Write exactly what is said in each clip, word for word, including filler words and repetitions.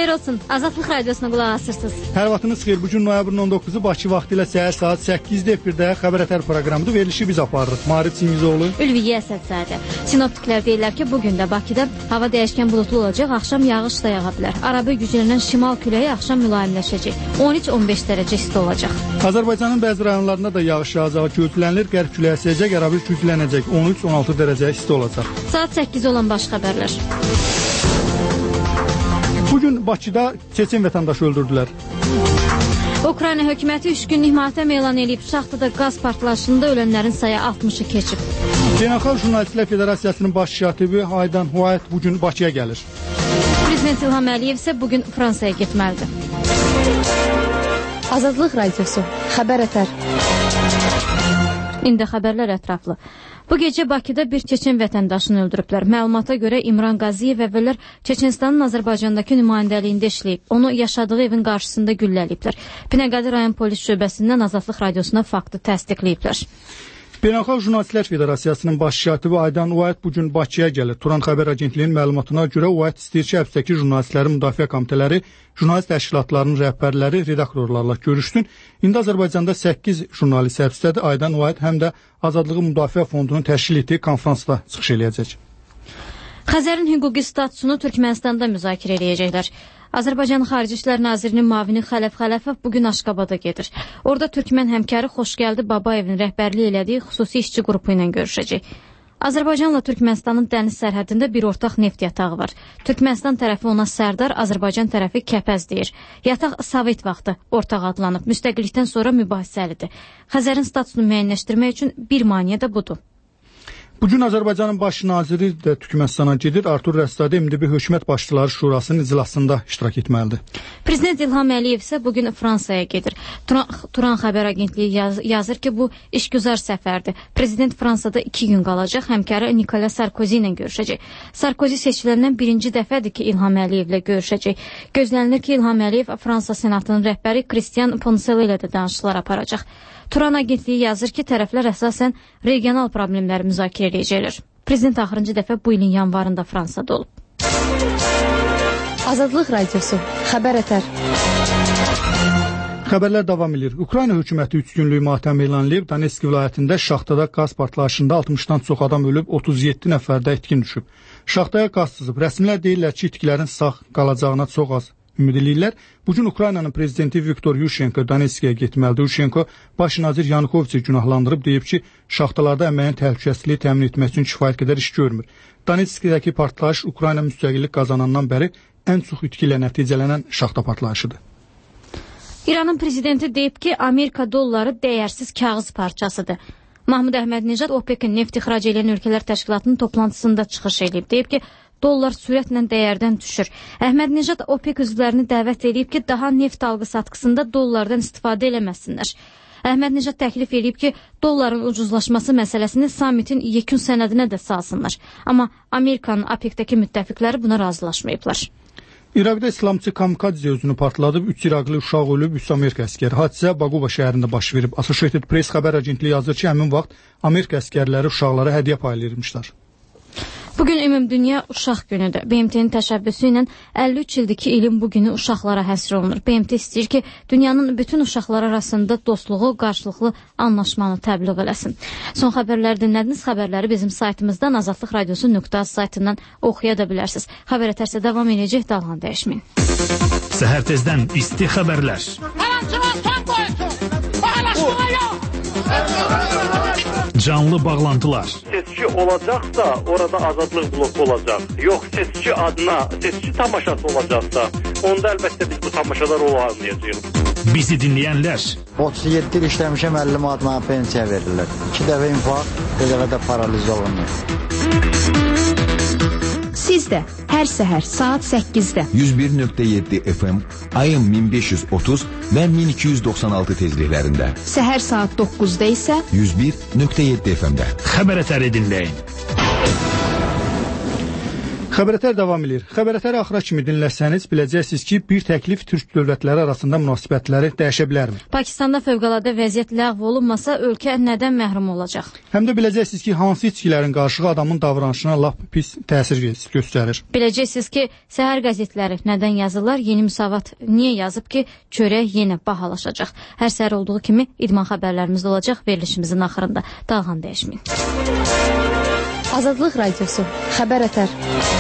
xeyir olsun. Azadlıq Radiosuna qulaq asırsınız. Hər vaxtınız xeyir. Bugün noyabrın on doqquzu Bakı vaxtı ilə səhər saat səkkizdə efirdə Xəbər Ətər proqramıdır. Verilişi biz aparırıq. Maarif Çingizoğlu, Ülviyə Əsədzadə. Sinoptiklər deyirlər ki, bugün də Bakıda hava dəyişkən bulutlu olacaq, axşam yağış da yağa bilər. Arabə güclənən şimal küləyi axşam mülayimləşəcək. on üç on beş dərəcə isti olacaq. Azərbaycanın bəzi rayonlarında da yağış yağacağı gözlənilir. Qərb küləyi əsəcək, arabə güclənəcək. on üç on altı dərəcə isti olacaq. Saat səkkiz olan baş xəbərlər. Bugün Bakıda Çeçen vətəndaşı öldürdülər. Ukrayna hökuməti üç günlük matəm elan edib. Şaxtada qaz partlayışında ölənlərin sayı altmışı keçib. Beynəlxalq Jurnalistlər Federasiyasının baş katibi Aydan White bugün Bakıya gəlir. Prezident İlham Əliyev isə bugün Fransaya getməlidir. Azadlıq Radiosu, Xəbər Ətər. İndi xəbərlər ətraflı. Bu gecə Bakıda bir Çeçen vətəndaşını öldürüblər. Məlumata görə İmran Qaziyev əvvəllər Çeçenistanın Azərbaycandakı nümayəndəliyində işləyib. Onu yaşadığı evin qarşısında gülləliyiblər. Binəqədi rayon polis şöbəsindən Azadlıq Radiosuna faktı təsdiqləyiblər. Beynəlxalq Jurnalistlər Federasiyasının baş katibi Aydan White bugün Bakıya gəlir. Turan Xəbər Agentliyinin məlumatına görə White istəyir ki, həbsdəki jurnalistlərin müdafiə komitələri, jurnalist təşkilatlarının rəhbərləri, redaktorlarla görüşsün. İndi Azərbaycanda səkkiz jurnalist həbsdədir. Aydan White həm də Azadlığı Müdafiə Fondunun təşkil etdiyi konfransda çıxış eləyəcək. Xəzərin hüquqi statusunu Türkmənistanda müzakirə eləyəcəklər. Azərbaycan Xarici İşlər Nazirinin müavini Xələf Xələfov bugün Aşqabada gedir. Orada Türkmən həmkarı Xoşgəldi Babayevin rəhbərliyi elədiyi xüsusi işçi qrupu ilə görüşəcək. Azərbaycanla Türkmənistanın dəniz sərhədində bir ortaq neft yatağı var. Türkmənistan tərəfi ona Sərdar, Azərbaycan tərəfi Kəpəz deyir. Yataq Sovet vaxtı ortaq adlanıb. Müstəqillikdən sonra mübahisəlidir. Xəzərin statusunu müəyyənləşdirmək üçün bir maneə də budur. Bugün Azərbaycanın baş naziri də Türkmənistana gedir. Artur Rəstadi M D B Hökumət Başçıları Şurasının iclasında iştirak etməlidir. Prezident İlham Əliyev isə bugün Fransaya gedir. Turan, Turan Xəbər Agentliyi yaz, yazır ki, bu işgüzar səfərdir. Prezident Fransada iki gün qalacaq, həmkarı Nikolas Sarkozy ilə görüşəcək. Sarkozy seçiləndən birinci dəfədir ki, İlham Əliyevlə görüşəcək. Gözlənilir ki, İlham Əliyev Fransa Senatının rəhbəri Christian Poncelet ilə də danışıqlar aparacaq. Turan Agentliyi yazır ki, tərəflər əsasən regional problemləri müzakirə edəcəklər. Prezident axırıncı dəfə bu ilin yanvarında Fransada olub. Azadlıq Radiosu, Xəbər Ətər. Xəbərlər davam edir. Ukrayna hökuməti üç günlük matəm elan edib. Donetsk vilayətində şaxtada qaz partlayışında altmışdan çox adam ölüb, otuz yeddi nəfər də itkin düşüb. Şaxtaya qaz sızıb. Rəsmilər deyirlər ki, itkilərin sağ qalacağına çox az ümid edirlər. Bugün Ukraynanın prezidenti Viktor Yushchenko Donetskiyə getməlidir. Yushchenko baş nazir Yanukoviçi günahlandırıb, deyib ki, şaxtalarda əməyin təhlükəsizliyi təmin etmək üçün kifayət qədər iş görmür. Donetskdəki partlayış Ukrayna müstəqillik qazanandan bəri ən çox itki ilə nəticələnən şaxta partlayışıdır. İranın prezidenti deyib ki, Amerika dolları dəyərsiz kağız parçasıdır. Mahmud Əhmədnejad OPEC-in neft ixrac edən ölkələr təşkilatının toplantısında çıxış edib. Deyib ki, dollar sürətlə dəyərdən düşür. Əhmədnejad OPEC üzvlərini dəvət edib ki, daha neft alqı-satqısında dollardan istifadə eləməsinlər. Əhmədnejad təklif edib ki, dolların ucuzlaşması məsələsini samitin yekun sənədinə də salsınlar. Amma Amerikanın OPEC-dəki müttəfiqləri buna razılaşmayıblar. İraqda İslamçı kamikadze özünü partladıb, üç İraqlı uşaq ölüb, üç Amerika əskəri. Hadisə Baquba şəhərində baş verib. Associated Press xəbər agentliyi yazır ki, həmin vaxt Amerika əskərləri uşaqlara hədiyyə paylayırmışlar. Bugün Ümumdünya Uşaq Günüdür. B M T-nin təşəbbüsü ilə əlli üç ildir ki, ilin bu günü uşaqlara həsr olunur. B M T istəyir ki, dünyanın bütün uşaqlar arasında dostluğu, qarşılıqlı anlaşmanı təbliğ eləsin. Son xəbərləri dinlədiniz. Xəbərləri bizim saytımızdan azadlıq radiosu nöqtə az saytından oxuya da bilərsiniz. Xəbər ətərsə davam edəcək, dalğan dəyişməyin. Səhər tezdən isti xəbərlər. Canlı bağlantılar. Seçki olacaqsa, orada azadlıq bloku olacaq. Yox, seçki adına, seçki tamaşası olacaqsa, onda əlbəttə biz bu tamaşalar olmayacağıq. Bizi dinləyənlər. otuz yeddi il işləmişəm, əlli manat mənə pensiya verirlər. İki dəfə infarkt, bir dəfə də paraliz olunur. Siz də hər səhər saat səkkizdə yüz bir nöqtə yeddi F M, ayın min beş yüz otuz və min iki yüz doxsan altı tezliklərində. Səhər saat doqquzda isə yüz bir nöqtə yeddi F M-də. Xəbər ətəri dinləyin. Xəbərətər davam edir. Xəbərətəri axıra kimi dinləsəniz, biləcəksiniz ki, bir təklif türk dövlətləri arasında münasibətləri dəyişə bilərmi? Pakistanda fövqəladə vəziyyət ləğv olunmasa, ölkə nədən məhrum olacaq? Həm də biləcəksiniz ki, hansı içkilərin qarşığı adamın davranışına lap pis təsir göstərir. Biləcəksiniz ki, səhər qəzetləri nədən yazırlar? Yeni Müsavat niyə yazıb ki, çörək yenə bahalaşacaq? Hər səhər olduğu kimi idman xəbərlərimizdə olacaq. Verilişimizin axırında dalğanı dəyişməyin. Azadlıq Radiosu, Xəbərətər.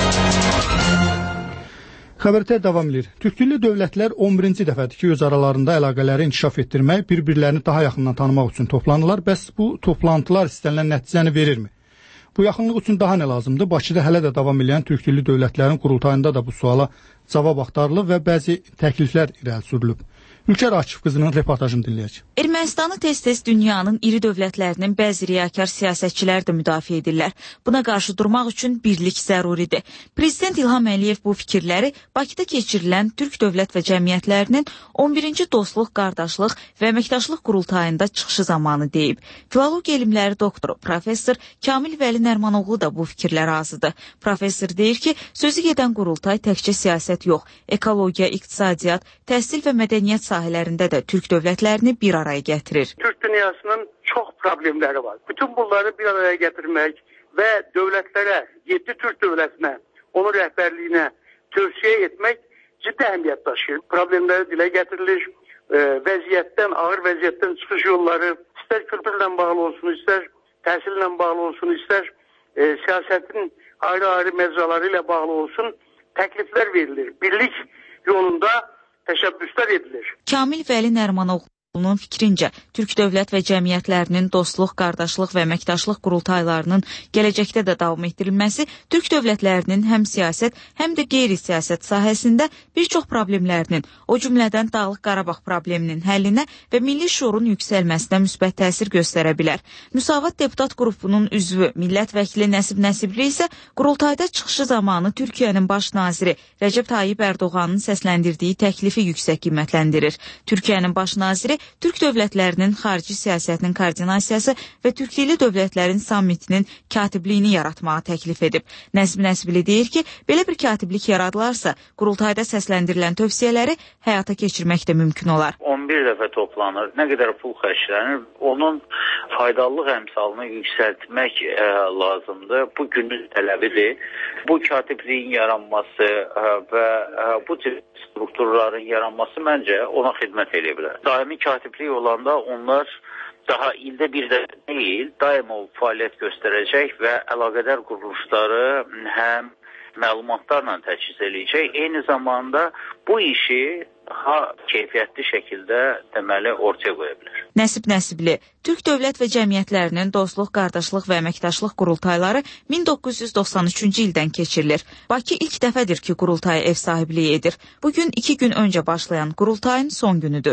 Xəbərətər davam edir. Türkdilli dövlətlər on birinci dəfədir ki, öz aralarında əlaqələri inkişaf etdirmək, bir-birlərini daha yaxından tanımaq üçün toplanırlar. Bəs bu toplantılar istənilən nəticəni verirmi? Bu yaxınlıq üçün daha nə lazımdır? Bakıda hələ də davam edən türkdilli dövlətlərin qurultayında da bu suala cavab axtarılıb və bəzi təkliflər irəli sürülüb. Ülkər Akif qızının reportajını dinləyək. Ermənistanı tez-tez dünyanın iri dövlətlərinin bəzi riyakar siyasətçilər də müdafiə edirlər. Buna qarşı durmaq üçün birlik zəruridir. Prezident İlham Əliyev bu fikirləri Bakıda keçirilən Türk dövlət və cəmiyyətlərinin on birinci Dostluq, Qardaşlıq və Əməkdaşlıq qurultayında çıxışı zamanı deyib. Filologiya elmləri doktoru, professor Kamil Vəli Nərmanoğlu da bu fikirlə razıdır. Professor deyir ki, sözü gedən qurultay təkcə siyasət yox, ekologiya, iqtisadiyyat, təhsil və mədəniyyət sahələrində də Türk dövlətlərini bir araya gətirir. Türk dünyasının çox problemləri var. Bütün bunları bir araya gətirmək və dövlətlərə, yeddi Türk dövlətinə, onun rəhbərliyinə tövsiyə etmək ciddi əhəmiyyət daşıyır. Problemləri dilə gətirilir, e, vəziyyətdən, ağır vəziyyətdən çıxış yolları, istər kültürlə bağlı olsun, istər təhsillə bağlı olsun, istər e, siyasətin ayrı-ayrı məcraları ilə bağlı olsun, təkliflər verilir. Birlik yolunda təşəbbüslər edilir. Kamil Vəli Nərmanoğlu'nun fikrincə, Türk dövlət və cəmiyyətlərinin dostluq, qardaşlıq və əməkdaşlıq qurultaylarının gələcəkdə də davam etdirilməsi Türk dövlətlərinin həm siyasət, həm də qeyri-siyasət sahəsində bir çox problemlərinin, o cümlədən Dağlıq Qarabağ probleminin həllinə və milli şuurun yüksəlməsinə müsbət təsir göstərə bilər. Müsavat deputat qrupunun üzvü, millət vəkili Nəsib Nəsibli isə qurultayda çıxışı zamanı Türkiyənin baş naziri Rəcəb Tayyib Ərdoğanın səsləndirdiyi təklifi yüksək qiymətləndirir. Türkiyənin baş naziri Türk dövlətlərinin xarici siyasətinin koordinasiyası və türkdilli dövlətlərin sammitinin katibliyini yaratmağı təklif edib. Nəsib Nəsibli deyir ki, belə bir katiblik yaradılarsa, qurultayda səsləndirilən tövsiyələri həyata keçirmək də mümkün olar. on bir dəfə toplanır, nə qədər pul xərclənir, onun faydalılıq əmsalını yüksəltmək ə, lazımdır. Bu günün tələbidir. Bu katibliyin yaranması ə, və ə, bu tür strukturların yaranması məncə ona xidmət edə bilər. Daimi katiblik olanda onlar daha ildə bir də deyil, daima fəaliyyət göstərəcək və əlaqədar quruluşları həm məlumatlarla təchiz eləyəcək. Eyni zamanda bu işi daha keyfiyyətli şəkildə deməli ortaya qoya bilər. Nəsib Nəsibli, Türk dövlət və cəmiyyətlərinin dostluq, qardaşlıq və əməkdaşlıq qurultayları min doqquz yüz doxsan üçüncü ildən keçirilir. Bakı ilk dəfədir ki, qurultaya ev sahibliyi edir. Bugün iki gün öncə başlayan qurultayın son günüdür.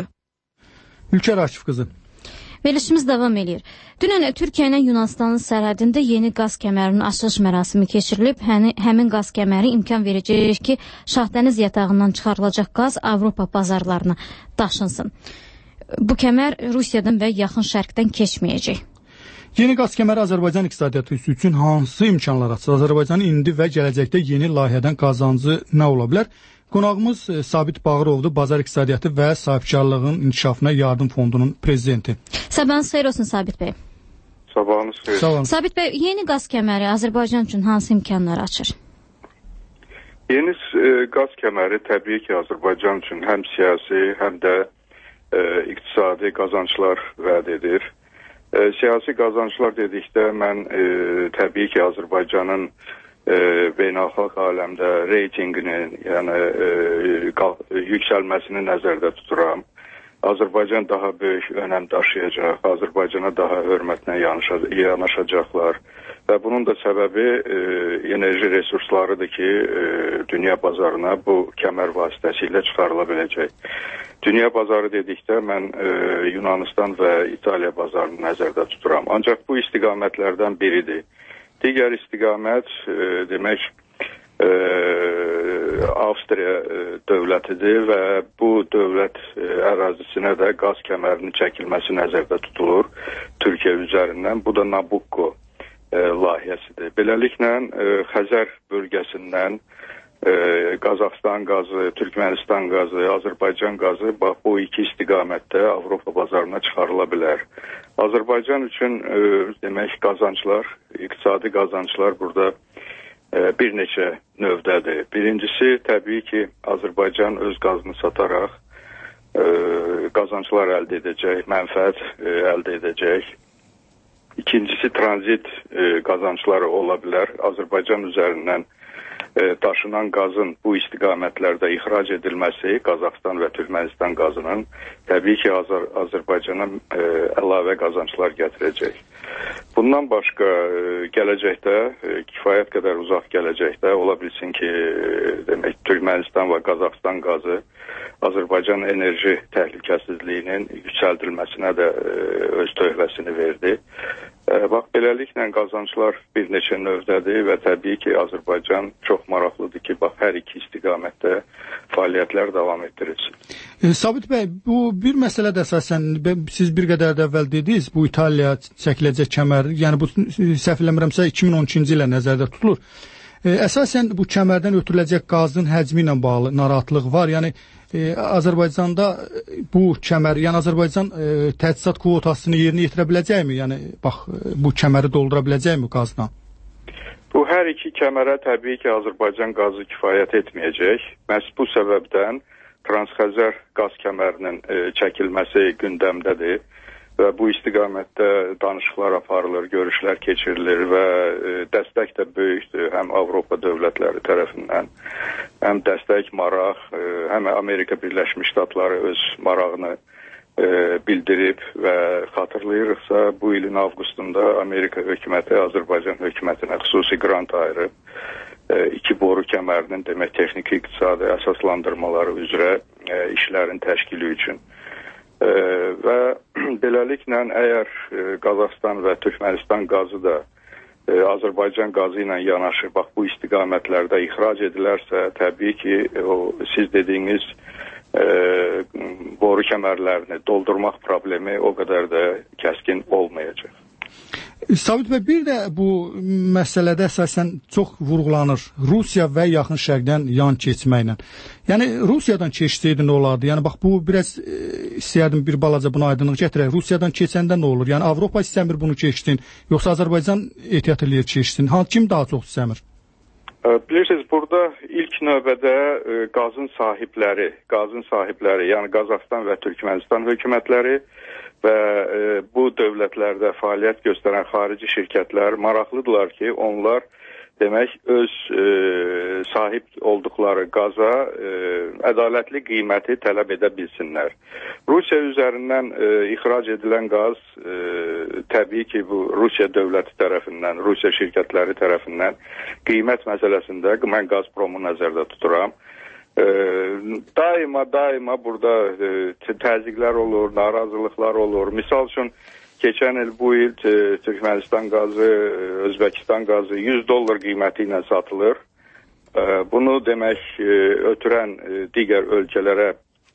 Ülkər Akif qızı. Verilişimiz davam edir. Dünən Türkiyə ilə Yunanistanın sərhədində yeni qaz kəmərinin açılış mərasimi keçirilib. Həmi, həmin qaz kəməri imkan verəcək ki, Şahdəniz yatağından çıxarılacaq qaz Avropa bazarlarına daşınsın. Bu kəmər Rusiyadan və yaxın şərqdən keçməyəcək. Yeni qaz kəməri Azərbaycan iqtisadiyyatı üçün hansı imkanlar açır? Azərbaycanın indi və gələcəkdə yeni layihədən qazancı nə ola bilər? Qonağımız Sabit Bağırovdur, Bazar İqtisadiyyatı və Sahibkarlığın İnkişafına Yardım Fondunun prezidenti. Sabahınız xeyir olsun Sabit bəy. Sabahınız xeyir. Sağ olun. Sabit bəy, yeni qaz kəməri Azərbaycan üçün hansı imkanlar açır? Yeni e, qaz kəməri təbii ki, Azərbaycan üçün həm siyasi, həm də e, iqtisadi qazanclar vəd edir. E, siyasi qazanclar dedikdə mən e, təbii ki, Azərbaycanın e, beynəlxalq aləmdə reytinginin, yəni e, yüksəlməsini nəzərdə tuturam. Azərbaycan daha böyük önəm daşıyacaq, Azərbaycana daha hörmətlə yanaşacaqlar və bunun da səbəbi e, enerji resurslarıdır ki, e, dünya bazarına bu kəmər vasitəsilə çıxarıla biləcək. Dünya bazarı dedikdə mən e, Yunanistan və İtaliya bazarını nəzərdə tuturam. Ancaq bu istiqamətlərdən biridir. Digər istiqamət e, demək e, Avstriya e, dövlətidir və bu dövlət e, ərazisinə də qaz kəmərinin çəkilməsi nəzərdə tutulur Türkiyə üzərindən. Bu da Nabucco e, layihəsidir. Beləliklə e, Xəzər bölgəsindən e, Qazaxstan qazı, Türkmənistan qazı, Azərbaycan qazı bax, bu iki istiqamətdə Avropa bazarına çıxarıla bilər. Azərbaycan üçün e, demək qazanclar, iqtisadi qazanclar burada e, bir neçə növdədir. Birincisi təbii ki, Azərbaycan öz qazını sataraq e, qazanclar əldə edəcək, mənfəət e, əldə edəcək. İkincisi tranzit e, qazancları ola bilər. Azərbaycan üzərindən e, daşınan qazın bu istiqamətlərdə ixrac edilməsi Qazaxstan və Türkmənistan qazının təbii ki Azər Azərbaycana e, əlavə qazanclar gətirəcək. Bundan başqa e, gələcəkdə e, kifayət qədər uzaq gələcəkdə ola bilsin ki e, demək Türkmənistan və Qazaxstan qazı Azərbaycan enerji təhlükəsizliyinin yüksəldilməsinə də e, öz töhfəsini verdi. E, bax, beləliklə qazanclar bir neçə növdədir və təbii ki, Azərbaycan çox maraqlıdır ki, bax, hər iki istiqamətdə fəaliyyətlər davam etdirilsin. E, Sabit bəy, bu bir məsələ də əsasən, siz bir qədər də əvvəl dediniz, bu İtaliya çəkiləcək kəmər, yəni bu səhv eləmirəmsə iki min on ikinci ilə nəzərdə tutulur. E, əsasən bu kəmərdən ötürüləcək qazın həcmi ilə bağlı narahatlıq var. Yəni e, Azərbaycanda bu kəmər, yəni Azərbaycan e, təchizat kvotasını yerinə yetirə biləcəkmi? Yəni bax bu kəməri doldura biləcəkmi qazla? Bu hər iki kəmərə təbii ki Azərbaycan qazı kifayət etməyəcək. Məhz bu səbəbdən Transxəzər qaz kəmərinin e, çəkilməsi gündəmdədir. Və bu istiqamətdə danışıqlar aparılır, görüşlər keçirilir və e, dəstək də böyükdür həm Avropa dövlətləri tərəfindən, həm dəstək maraq, e, həm Amerika Birləşmiş Ştatları öz marağını e, bildirib və xatırlayırıqsa bu ilin avqustunda Amerika hökuməti Azərbaycan hökumətinə xüsusi qrant ayırıb e, iki boru kəmərinin demək texniki iqtisadi əsaslandırmaları üzrə e, işlərin təşkili üçün. E, və beləliklə əgər e, Qazaxstan və Türkmənistan qazı da e, Azərbaycan qazı ilə yanaşı bax bu istiqamətlərdə ixrac edilərsə, təbii ki o siz dediyiniz e, boru kəmərlərini doldurmaq problemi o qədər də kəskin olmayacaq. Sabit bəy, bir də bu məsələdə əsasən çox vurğulanır. Rusiya və yaxın şərqdən yan keçməklə. Yəni Rusiyadan keçsəydi nə olardı? Yəni bax bu biraz e, istəyərdim bir balaca buna aydınlıq gətirək. Rusiyadan keçəndə nə olur? Yəni Avropa istəmir bunu keçsin, yoxsa Azərbaycan ehtiyat eləyir keçsin? Ha, kim daha çox istəmir? Bilirsiniz, burada ilk növbədə e, qazın sahibləri, qazın sahibləri, yəni Qazaxstan və Türkmənistan hökumətləri və e, bu dövlətlərdə fəaliyyət göstərən xarici şirkətlər maraqlıdırlar ki, onlar demək öz e, sahib olduqları qaza e, ədalətli qiyməti tələb edə bilsinlər. Rusiya üzərindən e, ixrac edilən qaz e, təbii ki, bu Rusiya dövləti tərəfindən, Rusiya şirkətləri tərəfindən qiymət məsələsində mən Gazpromu nəzərdə tuturam. E, daima, daima burada e, təzyiqlər olur, narazılıqlar olur. Misal üçün, keçən il bu il e, Türkmənistan qazı, Özbəkistan qazı yüz dollar qiyməti ilə satılır. E, bunu demək e, ötürən e, digər ölkələrə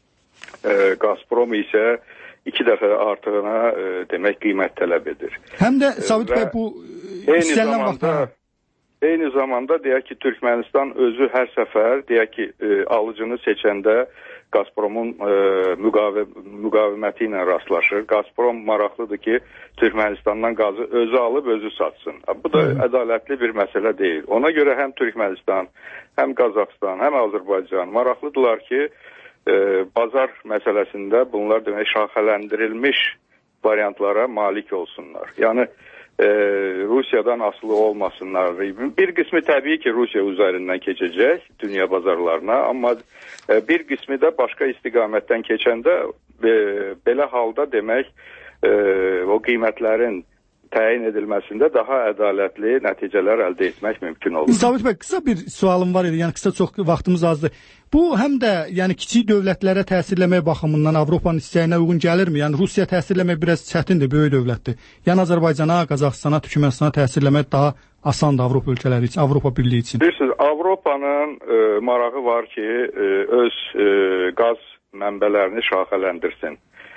e, Gazprom isə iki dəfə artığına e, demək qiymət tələb edir. Həm də Sabit bəy bu istənilən vaxtda eyni zamanda deyək ki, Türkmənistan özü hər səfər deyək ki, e, alıcını seçəndə Gazpromun e, müqavi, müqaviməti ilə rastlaşır. Gazprom maraqlıdır ki, Türkmənistandan qazı özü alıb, özü satsın. Bu da hmm. ədalətli bir məsələ deyil. Ona görə həm Türkmənistan, həm Qazaxstan, həm Azərbaycan maraqlıdırlar ki, e, bazar məsələsində bunlar demək şaxələndirilmiş variantlara malik olsunlar. Yəni, e, Rusiyadan asılı olmasınlar. Bir qismi təbii ki, Rusiya üzərindən keçəcək dünya bazarlarına, amma e, bir qismi də başqa istiqamətdən keçəndə e, belə halda demək e, o qiymətlərin təyin edilməsində daha ədalətli nəticələr əldə etmək mümkün olur. Sabit bəy, qısa bir sualım var idi, yəni qısa çox vaxtımız azdır. Bu həm də yəni kiçik dövlətlərə təsirləmək baxımından Avropanın istəyinə uyğun gəlirmi? Yəni Rusiya təsirləmək biraz çətindir, böyük dövlətdir. Yəni Azərbaycana, Qazaxstana, Türkmənistana təsirləmək daha asandır Avropa ölkələri üçün, Avropa Birliyi üçün. Bilirsiniz, Avropanın e, marağı var ki, e, öz e, qaz mənbələrini şaxələndirsin.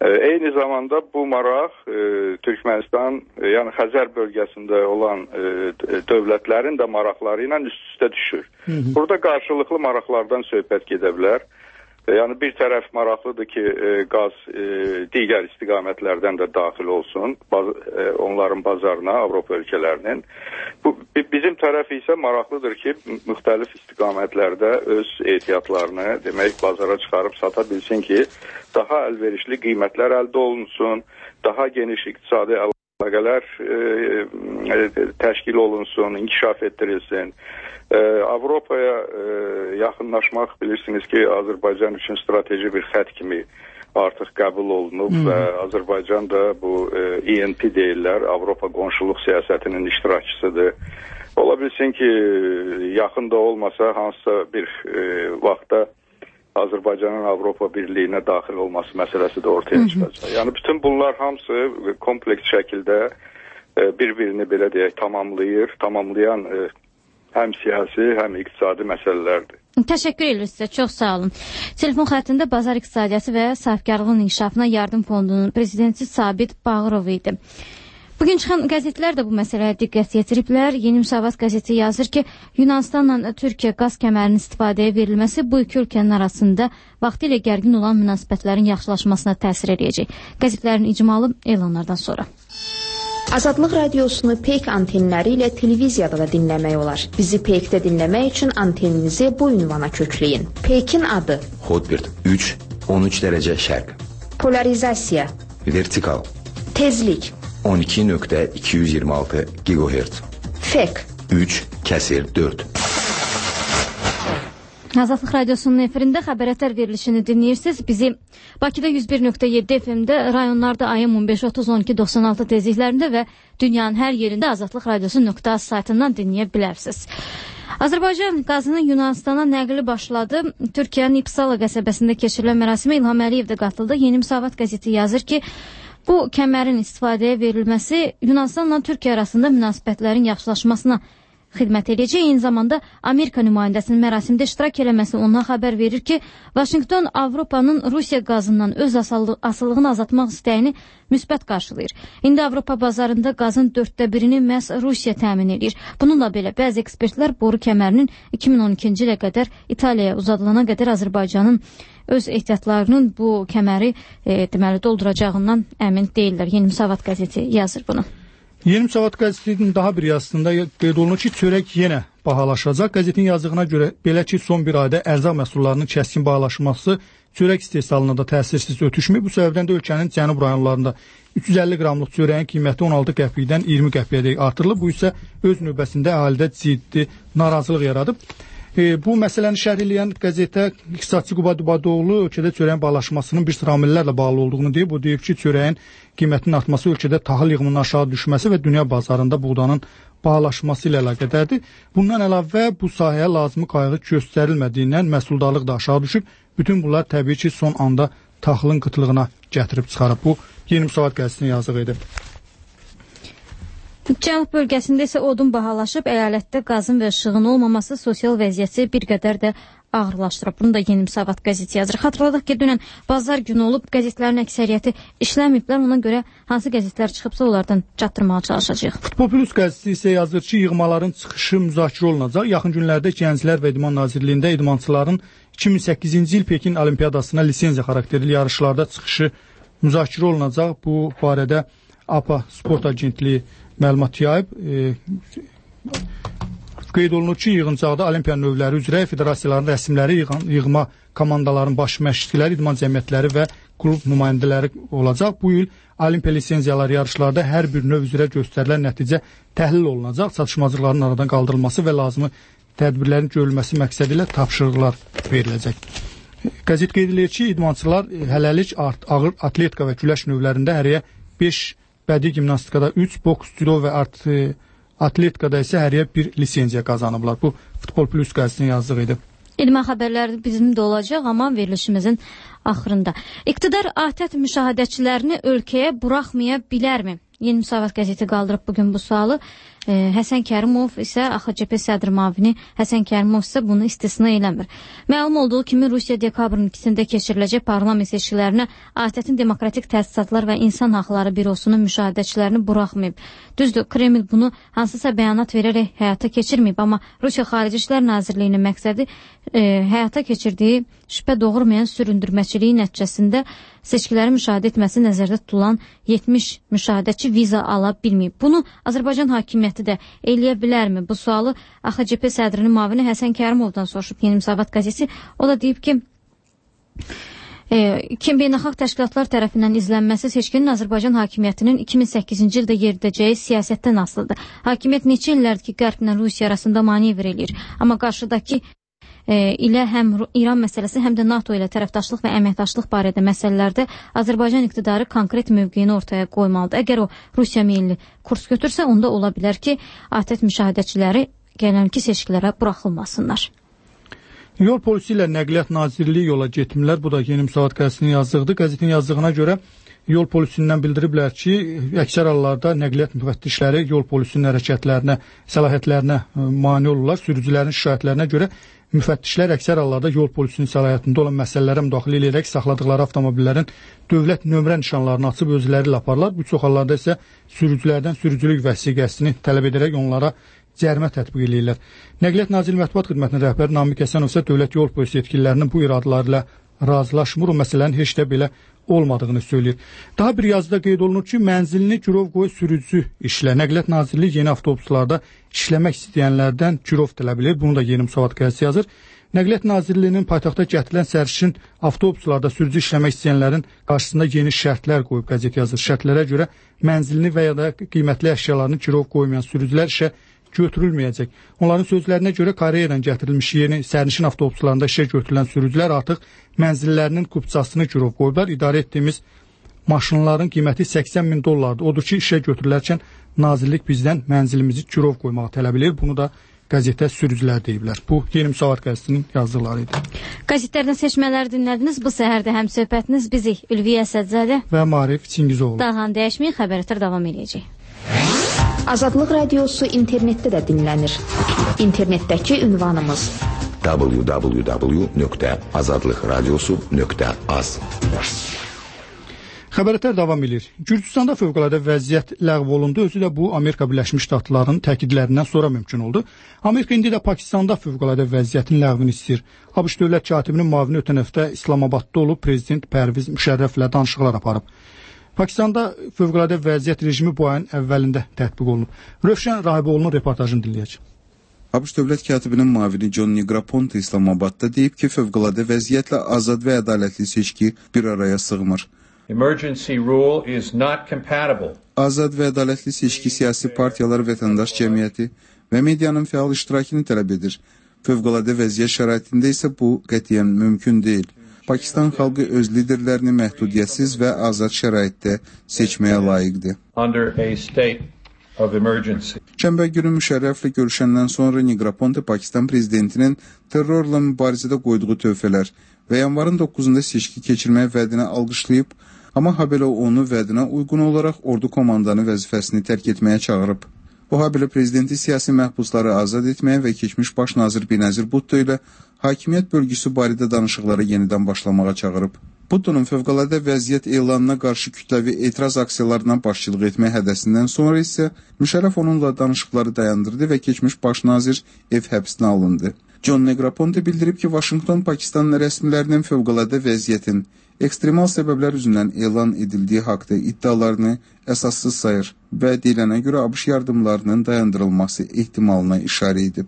Eyni zamanda bu maraq e, Türkmenistan, e, yəni Xəzər bölgəsində olan e, dövlətlərin də maraqları ilə üst-üstə düşür. Hı -hı. Burada qarşılıqlı maraqlardan söhbət gedə bilər. E, yəni bir tərəf maraqlıdır ki, e, qaz e, digər istiqamətlərdən də daxil olsun, baz e, onların bazarına, Avropa ölkələrinin. Bu bizim tərəf isə maraqlıdır ki, müxtəlif istiqamətlərdə öz ehtiyatlarını demək bazara çıxarıb sata bilsin ki, daha əlverişli qiymətlər əldə olunsun, daha geniş iqtisadi əlaqələr e, e, təşkil olunsun, inkişaf etdirilsin. E, Avropaya e, yaxınlaşmaq bilirsiniz ki, Azərbaycan üçün strateji bir xətt kimi artıq qəbul olunub hmm. və Azərbaycan da bu e, E N P deyirlər, Avropa qonşuluq siyasətinin iştirakçısıdır. Ola bilsin ki, yaxında olmasa hansısa bir e, vaxtda Azərbaycanın Avropa Birliyinə daxil olması məsələsi də ortaya çıxacaq. Yəni bütün bunlar hamısı kompleks şəkildə bir-birini belə deyək tamamlayır, tamamlayan həm siyasi, həm iqtisadi məsələlərdir. Təşəkkür edirik sizə, çox sağ olun. Telefon xəttində Bazar İqtisadiyyatı və Sahibkarlığın İnkişafına Yardım Fondunun prezidenti Sabit Bağırov idi. Bugün çıxan qəzetlər də bu məsələyə diqqət yetiriblər. Yeni Müsavat qəzeti yazır ki, Yunanistanla Türkiyə qaz kəmərinin istifadəyə verilməsi bu iki ölkənin arasında vaxtilə gərgin olan münasibətlərin yaxşılaşmasına təsir edəcək. Qəzetlərin icmalı elanlardan sonra. Azadlıq radiosunu Peyk antenləri ilə televiziyada da dinləmək olar. Bizi Peykdə dinləmək üçün anteninizi bu ünvana kökləyin. Peykin adı Hotbird üç on üç dərəcə şərq. Polarizasiya Vertikal Tezlik on iki nöqtə iki yüz iyirmi altı gigahertz. Fek üç kəsir dörd. Azadlıq Radiosunun efirində xəbərətər verilişini dinləyirsiniz. Bizi Bakıda yüz bir nöqtə yeddi F M-də, rayonlarda A M on beş otuz on iki doxsan altı tezliklərində və dünyanın hər yerində Azadlıq Radiosu nöqtə az saytından dinləyə bilərsiniz. Azərbaycan qazının Yunanistana nəqli başladı. Türkiyənin İpsala qəsəbəsində keçirilən mərasimə İlham Əliyev də qatıldı. Yeni Müsavat qəzeti yazır ki, bu kəmərin istifadəyə verilməsi Yunanistanla Türkiyə arasında münasibətlərin yaxşılaşmasına xidmət edəcək. Eyni zamanda Amerika nümayəndəsinin mərasimdə iştirak eləməsi ondan xəbər verir ki, Vaşinqton Avropanın Rusiya qazından öz asılılığını azaltmaq istəyini müsbət qarşılayır. İndi Avropa bazarında qazın dörddə birini məhz Rusiya təmin edir. Bununla belə bəzi ekspertlər boru kəmərinin iki min on ikinci ilə qədər İtaliyaya uzadılana qədər Azərbaycanın öz ehtiyatlarının bu kəməri e, deməli dolduracağından əmin deyirlər. Yeni Müsavat qəzeti yazır bunu. Yeni Müsavat qəzetinin daha bir yazısında qeyd olunur ki, çörək yenə bahalaşacaq. Qəzetin yazdığına görə belə ki, son bir ayda ərzaq məhsullarının kəskin bahalaşması çörək istehsalına da təsirsiz ötüşməyib. Bu səbəbdən də ölkənin cənub rayonlarında üç yüz əlli qramlıq çörəyin qiyməti on altı qəpikdən iyirmi qəpiyə artırılıb. Bu isə öz növbəsində əhalidə ciddi narazılıq yaradıb. E, bu məsələni şərh edən qəzetə iqtisadçı Quba Dubadoğlu ölkədə çörəyin bahalaşmasının bir sıra amillərlə bağlı olduğunu deyib. O deyib ki, çörəyin qiymətinin artması ölkədə taxıl yığımının aşağı düşməsi və dünya bazarında buğdanın bahalaşması ilə əlaqədərdir. Bundan əlavə bu sahəyə lazımi qayğı göstərilmədiyindən məhsuldarlıq da aşağı düşüb. Bütün bunlar təbii ki, son anda taxılın qıtlığına gətirib çıxarıb. Bu Yeni Müsavat qəzetinin yazığı idi. Cənub bölgəsində isə odun bahalaşıb, əyalətdə qazın və işığın olmaması sosial vəziyyəti bir qədər də ağırlaşdırıb. Bunu da Yeni Müsavat qəzeti yazır. Xatırladıq ki, dünən bazar günü olub, qəzetlərin əksəriyyəti işləməyiblər. Ona görə hansı qəzetlər çıxıbsa onlardan çatdırmağa çalışacaq. Futbol Plus qəzeti isə yazır ki, yığmaların çıxışı müzakirə olunacaq. Yaxın günlərdə Gənclər və İdman Nazirliyində idmançıların iki min səkkizinci il Pekin Olimpiyadasına lisenziya xarakterli yarışlarda çıxışı müzakirə olunacaq. Bu barədə A P A Sport Agentliyi məlumat yayıb. E, qeyd olunur ki, yığıncaqda olimpiya növləri üzrə federasiyaların rəsmləri, yığın, yığma komandaların baş məşqçiləri, idman cəmiyyətləri və klub nümayəndələri olacaq. Bu il olimpiya lisenziyaları yarışlarda hər bir növ üzrə göstərilən nəticə təhlil olunacaq. Çatışmazlıqların aradan qaldırılması və lazımi tədbirlərin görülməsi məqsədi ilə tapşırıqlar veriləcək. Qəzet qeyd edir ki, idmançılar hələlik ağır atletika və güləş növlərində hərəyə beş, bədii gimnastikada üç, boks, judo və art atletikada isə hərəyə bir lisenziya qazanıblar. Bu Futbol Plus qəzetinin yazdığı idi. İdman xəbərləri bizim də olacaq, amma verilişimizin axırında. İqtidar ATƏT müşahidəçilərini ölkəyə buraxmaya bilərmi? Yeni Müsavat qəzeti qaldırıb bugün bu sualı. E, Həsən Kərimov isə A X C P sədr müavini Həsən Kərimov isə bunu istisna eləmir. Məlum olduğu kimi Rusiya dekabrın ikisində keçiriləcək parlament seçkilərinə A T Ə-in Demokratik Təsisatlar və İnsan Haqları Bürosunun müşahidəçilərini buraxmayıb. Düzdür, Kreml bunu hansısa bəyanat verərək həyata keçirməyib, amma Rusiya Xarici İşlər Nazirliyinin məqsədi e, həyata keçirdiyi şübhə doğurmayan süründürməçiliyi nəticəsində seçkiləri müşahidə etməsi nəzərdə tutulan yetmiş müşahidəçi viza ala bilməyib. Bunu Azərbaycan hakimiyyəti də eləyə bilərmi? Bu sualı A X C P sədrinin müavini Həsən Kərimovdan soruşub Yeni Müsavat qəzeti. O da deyib ki, e, kim beynəlxalq təşkilatlar tərəfindən izlənməsi seçkinin Azərbaycan hakimiyyətinin iki min səkkizinci ildə yeridəcəyi siyasətdən asılıdır. Hakimiyyət neçə illərdir ki, Qərblə Rusiya arasında manevr eləyir. Amma qarşıdakı E, ilə həm İran məsələsi, həm də NATO ilə tərəfdaşlıq və əməkdaşlıq barədə məsələlərdə Azərbaycan iqtidarı konkret mövqeyini ortaya qoymalıdır. Əgər o Rusiya meyilli kurs götürsə, onda ola bilər ki, A T Ə müşahidəçiləri gələnki seçkilərə buraxılmasınlar. Yol polisi ilə Nəqliyyat Nazirliyi yola getmirlər. Bu da Yeni Müsavat qəzetinin yazdığıdır. Qəzetin yazdığına görə yol polisindən bildiriblər ki, əksər hallarda nəqliyyat müfəttişləri yol polisinin hərəkətlərinə, səlahiyyətlərinə mane olurlar. Sürücülərin şikayətlərinə görə müfəttişlər əksər hallarda yol polisinin səlahiyyətində olan məsələlərə müdaxilə edərək saxladıqları avtomobillərin dövlət nömrə nişanlarını açıb özləri ilə aparırlar. Bu çox hallarda isə sürücülərdən sürücülük vəsiqəsini tələb edərək onlara cərimə tətbiq edirlər. Nəqliyyat Nazirliyi Mətbuat Xidmətinin rəhbəri Namiq Həsənov isə dövlət yol polisi yetkililərinin bu iradları ilə razılaşmır, o məsələnin heç də belə olmadığını söyləyir. Daha bir yazıda qeyd olunur ki, mənzilini girov qoy sürücü işlə. Nəqliyyat Nazirliyi yeni avtobuslarda işləmək istəyənlərdən girov tələb edir. Bunu da Yeni Müsavat qəzeti yazır. Nəqliyyat Nazirliyinin paytaxta gətirilən sərnişin avtobuslarda sürücü işləmək istəyənlərin qarşısında yeni şərtlər qoyub, qəzet yazır. Şərtlərə görə mənzilini və ya da qiymətli əşyalarını girov qoymayan sürücülər işə götürülməyəcək. Onların sözlərinə görə Koreyadan gətirilmiş yeni sərnişin avtobuslarında işə götürülən sürücülər artıq mənzillərinin kupçasını girov qoyublar. İdarə etdiyimiz maşınların qiyməti səksən min dollardır. Odur ki, işə götürülərkən nazirlik bizdən mənzilimizi girov qoymağı tələb edir. Bunu da qəzetə sürücülər deyiblər. Bu Yeni Müsavat qəzetinin yazdıqları idi. Qəzetlərdən seçmələr dinlədiniz. Bu səhərdə həm söhbətiniz bizi Ülviyə Əsədzadə və Maarif Çingizoğlu. Dağhan dəyişməyin, xəbər ətar davam edəcək. Azadlıq radiosu internetdə də dinlənir. İnternetdəki ünvanımız w w w nöqtə azadlıq radiosu nöqtə az. Xəbərətər davam edir. Gürcüstanda fövqəladə vəziyyət ləğv olundu. Özü də bu Amerika Birləşmiş Ştatlarının təkidlərindən sonra mümkün oldu. Amerika indi də Pakistanda fövqəladə vəziyyətin ləğvini istəyir. ABŞ dövlət katibinin müavini ötən həftə İslamabadda olub, prezident Pərviz Müşərrəflə danışıqlar aparıb. Pakistanda fövqəladə vəziyyət rejimi bu ayın əvvəlində tətbiq olunub. Rövşən Rahiboğlu'nun reportajını dinləyəcək. ABŞ dövlət katibinin müavini John Negroponte İslamabadda deyib ki, fövqəladə vəziyyətlə azad və ədalətli seçki bir araya sığmır. Emergency rule is not compatible. Azad və ədalətli seçki siyasi partiyalar, vətəndaş cəmiyyəti və medianın fəal iştirakını tələb edir. Fövqəladə vəziyyət şəraitində isə bu qətiyyən mümkün deyil. Pakistan xalqı öz liderlərini məhdudiyyətsiz və azad şəraitdə seçməyə layiqdir. Under a state of emergency. Şənbə günü Müşərrəflə görüşəndən sonra Negroponte Pakistan prezidentinin terrorla mübarizədə qoyduğu tövhələr və yanvarın doqquzunda seçki keçirməyə vədini alqışlayıb, amma habelə onu vədinə uyğun olaraq ordu komandanı vəzifəsini tərk etməyə çağırıb. O habelə prezidenti siyasi məhbusları azad etməyə və keçmiş baş nazir Benazir Bhutto ilə hakimiyyət bölgüsü barədə danışıqlara yenidən başlamağa çağırıb. Bhutto'nun fövqəladə vəziyyət elanına qarşı kütləvi etiraz aksiyalarına başçılıq etmək hədəsindən sonra isə Müşərrəf onunla danışıqları dayandırdı və keçmiş baş nazir ev həbsinə alındı. John Negroponte bildirib ki, Vaşinqton Pakistan rəsmilərinin fövqəladə vəziyyətin ekstremal səbəblər üzündən elan edildiyi haqda iddialarını əsassız sayır və deyilənə görə ABŞ yardımlarının dayandırılması ehtimalına işarə edib.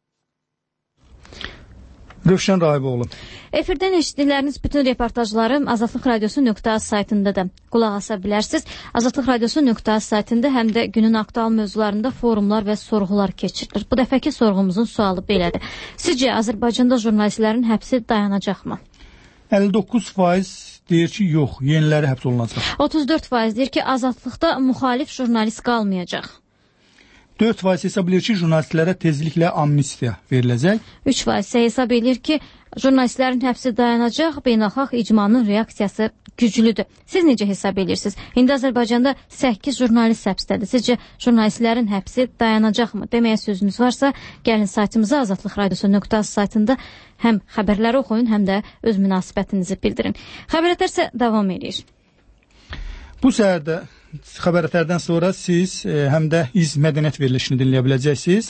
Rövşən Rahiboğlu. Efirdən eşitdikləriniz bütün reportajları Azadlıq Radiosu nöqtə az saytında da qulaq asa bilərsiniz. Azadlıq Radiosu nöqtə az saytında həm də günün aktual mövzularında forumlar və sorğular keçirilir. Bu dəfəki sorğumuzun sualı belədir. Sizcə Azərbaycanda jurnalistlərin həbsi dayanacaqmı? əlli doqquz faiz deyir ki, yox, yeniləri həbs olunacaq. otuz dörd faiz deyir ki, azadlıqda müxalif jurnalist qalmayacaq. dörd faiz hesab edir ki, jurnalistlərə tezliklə amnistiya veriləcək. üç faiz hesab edir ki, jurnalistlərin həbsi dayanacaq, beynəlxalq icmanın reaksiyası güclüdür. Siz necə hesab edirsiniz? İndi Azərbaycanda səkkiz jurnalist həbsdədir. Sizcə jurnalistlərin həbsi dayanacaqmı? Deməyə sözünüz varsa, gəlin saytımıza azadlıq radiosu nöqtə az saytında həm xəbərləri oxuyun, həm də öz münasibətinizi bildirin. Xəbərətər isə davam edir. Bu səhərdə xəbərlərdən sonra siz e, həm də İz mədəniyyət verilişini dinləyə biləcəksiniz.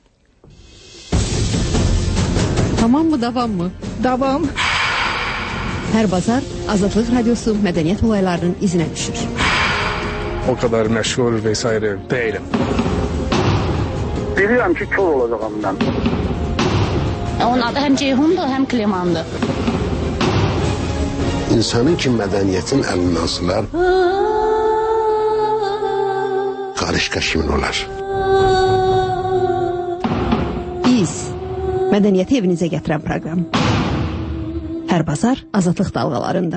Tamam mı, davam mı? Davam. Hər bazar Azadlıq Radiosu mədəniyyət olaylarının izinə düşür. O kadar məşğul vesaire değilim. Bilirəm ki, kör olacağım mən. Onun adı həm Ceyhundur, həm Klimandır. İnsanın ki, mədəniyyətin əlindən asılar, qarışqa kimin olar? İz, mədəniyyəti evinizə gətirən proqram. Hər bazar Azadlıq dalğalarında.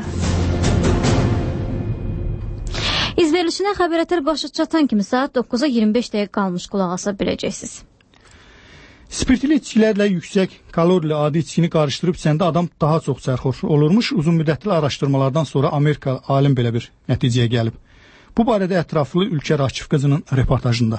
İz verilişinə xəbərətər başı çatan kimi saat doqquza iyirmi beş dəqiqə qalmış qulaq asa biləcəksiniz. Spirtli içkilərlə yüksək kalorili adi içkini qarışdırıb içəndə adam daha çox sərxoş olurmuş. Uzun müddətli araşdırmalardan sonra Amerika alim belə bir nəticəyə gəlib. Bu barədə ətraflı Ülkər Akif qızının reportajında.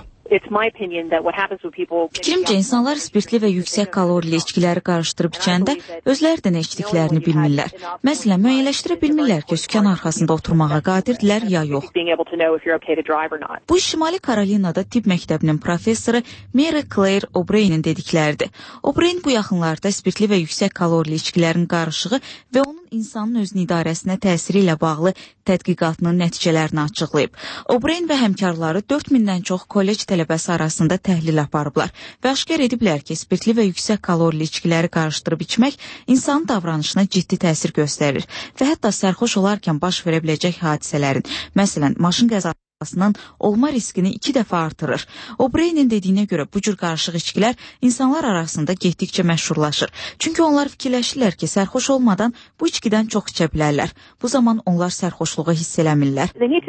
Fikrimcə, insanlar spirtli və yüksək kalorili içkiləri qarışdırıb içəndə özləri də nə içdiklərini bilmirlər. Məsələn, müəyyənləşdirə bilmirlər ki, sükan arxasında oturmağa qadirdirlər ya yox. Bu, Şimali Karolinada tibb məktəbinin professoru Mary Claire O'Brien'in dedikləridir. O'Brien bu yaxınlarda spirtli və yüksək kalorili içkilərin qarışığı və onun insanın özünün idarəsinə təsiri ilə bağlı tədqiqatının nəticələrini açıqlayıb. O'Brien və həmkarları dörd mindən çox kollec tələbəsi arasında təhlil aparıblar və aşkar ediblər ki, spirtli və yüksək kalorili içkiləri qarışdırıb içmək insanın davranışına ciddi təsir göstərir və hətta sərxoş olarkən baş verə biləcək hadisələrin, məsələn, maşın qəzasının olma riskini iki dəfə artırır. O'Brien'in dediyinə görə bu cür qarışıq içkilər insanlar arasında getdikcə məşhurlaşır. Çünki onlar fikirləşirlər ki, sərxoş olmadan bu içkidən çox içə bilərlər. Bu zaman onlar sərxoşluğu hiss eləmirlər.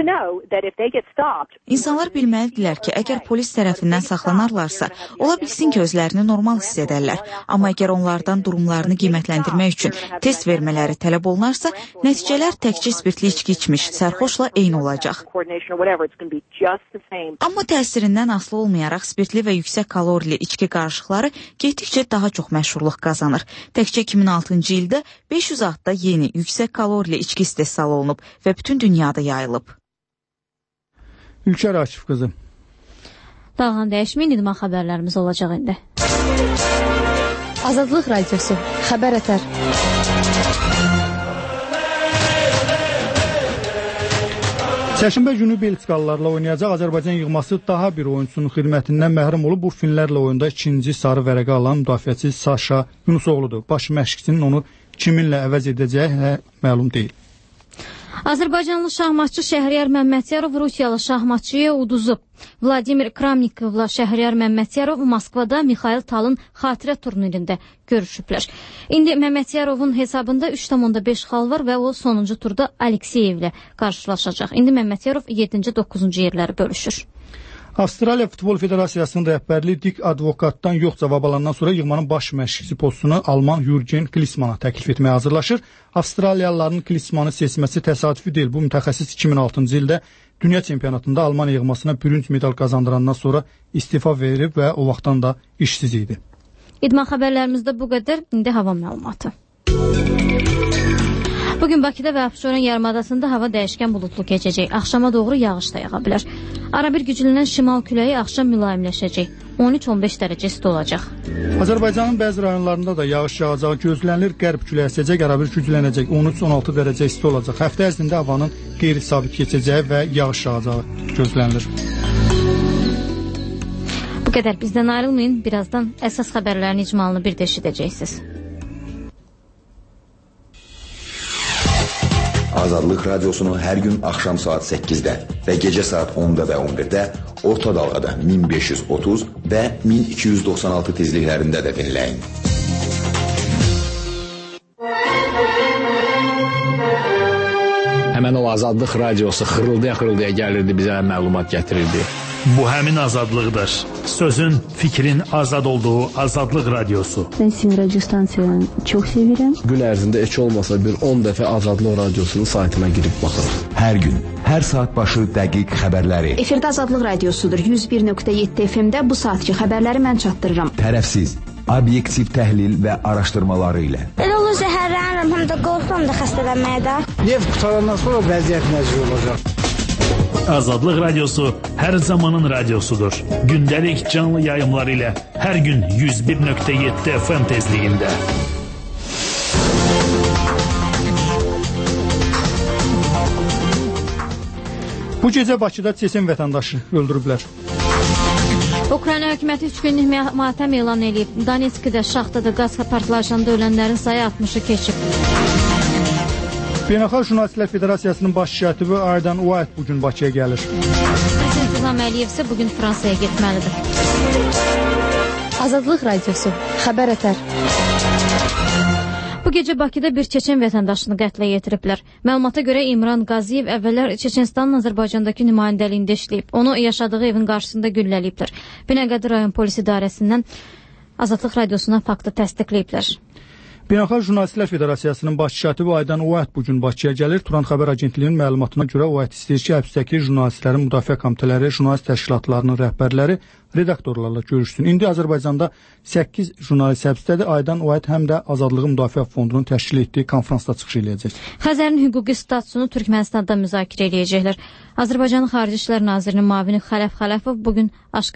İnsanlar bilməlidirlər ki, əgər polis tərəfindən saxlanarlarsa, ola bilsin ki, özlərini normal hiss edərlər. Amma əgər onlardan durumlarını qiymətləndirmək üçün test vermələri tələb olunarsa, nəticələr təkcə spirtli içki içmiş sərxoşla eyni olacaq. Amma təsirindən asılı olmayaraq spirtli və yüksək kalorili içki qarışıqları getdikcə daha çox məşhurluq qazanır. Təkcə iki min altıncı ildə beş yüz adda yeni yüksək kalorili içki istehsal olunub və bütün dünyada yayılıb. Ülkər Akif qızı. Dalğan dəyişməyin, idman xəbərlərimiz olacaq indi. Azadlıq Radiosu, xəbərətər. Çərşənbə günü Belçikalılarla oynayacaq Azərbaycan yığması daha bir oyunçunun xidmətindən məhrum olub. Bu finlərlə oyunda ikinci sarı vərəqə alan müdafiəçi Saşa Yunusoğludur. Baş məşqçinin onu kiminlə əvəz edəcəyi məlum deyil. Azərbaycanlı şahmatçı Şəhriyar Məmmədiyarov Rusiyalı şahmatçıya uduzub. Vladimir Kramnikovla Şəhriyar Məmmədiyarov Moskvada Mixail Talın xatirə turnirində görüşüblər. İndi Məmmədyarovun hesabında üç tam onda beş xal var və o sonuncu turda Alekseyevlə qarşılaşacaq. İndi Məmmədiyarov yeddinci doqquzuncu yerləri bölüşür. Avstraliya Futbol Federasiyasının rəhbərliyi Dik Advokatdan yox cavab alandan sonra yığmanın baş məşqçisi postunu Alman Jürgen Klinsmana təklif etməyə hazırlaşır. Avstraliyalıların Klinsmanı seçməsi təsadüfi deyil. Bu mütəxəssis iki min altıncı ildə dünya çempionatında Alman yığmasına bürünc medal qazandırandan sonra istifa verib və o vaxtdan da işsiz idi. İdman xəbərlərimizdə bu qədər. İndi hava məlumatı. Bugün Bakıda və Abşeron yarımadasında hava dəyişkən bulutlu keçəcək. Axşama doğru yağış da yağa bilər. Arabir güclənən şimal küləyi axşam mülayimləşəcək. on üç on beş dərəcə isti olacaq. Azərbaycanın bəzi rayonlarında da yağış yağacağı gözlənilir. Qərb küləyi əsəcək, arabir güclənəcək. on üç on altı dərəcə isti olacaq. Həftə ərzində havanın qeyri-sabit keçəcəyi və yağış yağacağı gözlənilir. Bu qədər bizdən ayrılmayın. Birazdan əsas xəbərlərin icmalını bir də eşidəcəksiniz. Azadlıq Radiosunu hər gün axşam saat səkkizdə və gecə saat onda və on birdə orta dalğada min beş yüz otuz və min iki yüz doxsan altı tezliklərində də dinləyin. Həmən o Azadlıq Radiosu xırıldaya-xırıldaya gəlirdi, bizə məlumat gətirirdi. Bu həmin azadlıqdır. Sözün, fikrin azad olduğu Azadlıq Radiosu. Ben sizin radyo stansiyanı çok severim. Gün ərzində heç olmasa bir on dəfə Azadlıq Radiosunun saytına girib baxır. Hər gün, hər saat başı dəqiq xəbərləri. Efirdə Azadlıq Radiosudur. yüz bir nöqtə yeddi F M-də bu saatki xəbərləri mən çatdırıram. Tərəfsiz, obyektiv təhlil və araşdırmaları ilə. Elə olur zəhərlənirəm, həm də qorxuram da xəstələnməyə də. Neft qutarandan sonra vəziyyət necə olacaq? Azadlıq Radiosu hər zamanın radiosudur. Gündəlik canlı yayımlar ilə hər gün yüz bir nöqtə yeddi F M tezliyində. Bu gecə Bakıda Çeçen vətəndaşı öldürüblər. Ukrayna hökuməti üç günlük matəm elan edib. Donetskdə, şaxtada qaz partlayışında ölənlərin sayı altmışı keçib. Beynəlxalq Jurnalistlər Federasiyasının baş katibi Aydan White bugün Bakıya gəlir. Prezident İlham Əliyev isə bugün Fransaya getməlidir. Azadlıq Radiosu. Xəbər ətər. Bu gecə Bakıda bir Çeçen vətəndaşını qətlə yetiriblər. Məlumata görə İmran Qaziyev əvvəllər Çeçenistanın Azərbaycandakı nümayəndəliyində işləyib. Onu yaşadığı evin qarşısında gülləliyiblər. Binəqədi rayon polis idarəsindən Azadlıq Radiosuna faktı təsdiqləyiblər. Beynəlxalq Jurnalistlər Federasiyasının baş katibi Aydan White bugün Bakıya gəlir. Turan Xəbər Agentliyinin məlumatına görə White istəyir ki, həbsdəki jurnalistlərin müdafiə komitələri, jurnalist təşkilatlarının rəhbərləri redaktorlarla görüşsün. İndi Azərbaycanda səkkiz jurnalist həbsdədir. Aydan White həm də Azadlığı Müdafiə Fondunun təşkil etdiyi konfransda çıxış eləyəcək. Xəzərin hüquqi statusunu Türkmənistanda müzakirə eləyəcəklər. Azərbaycanın Xarici İşlər Nazirinin müavini Xələf Xələfov bugün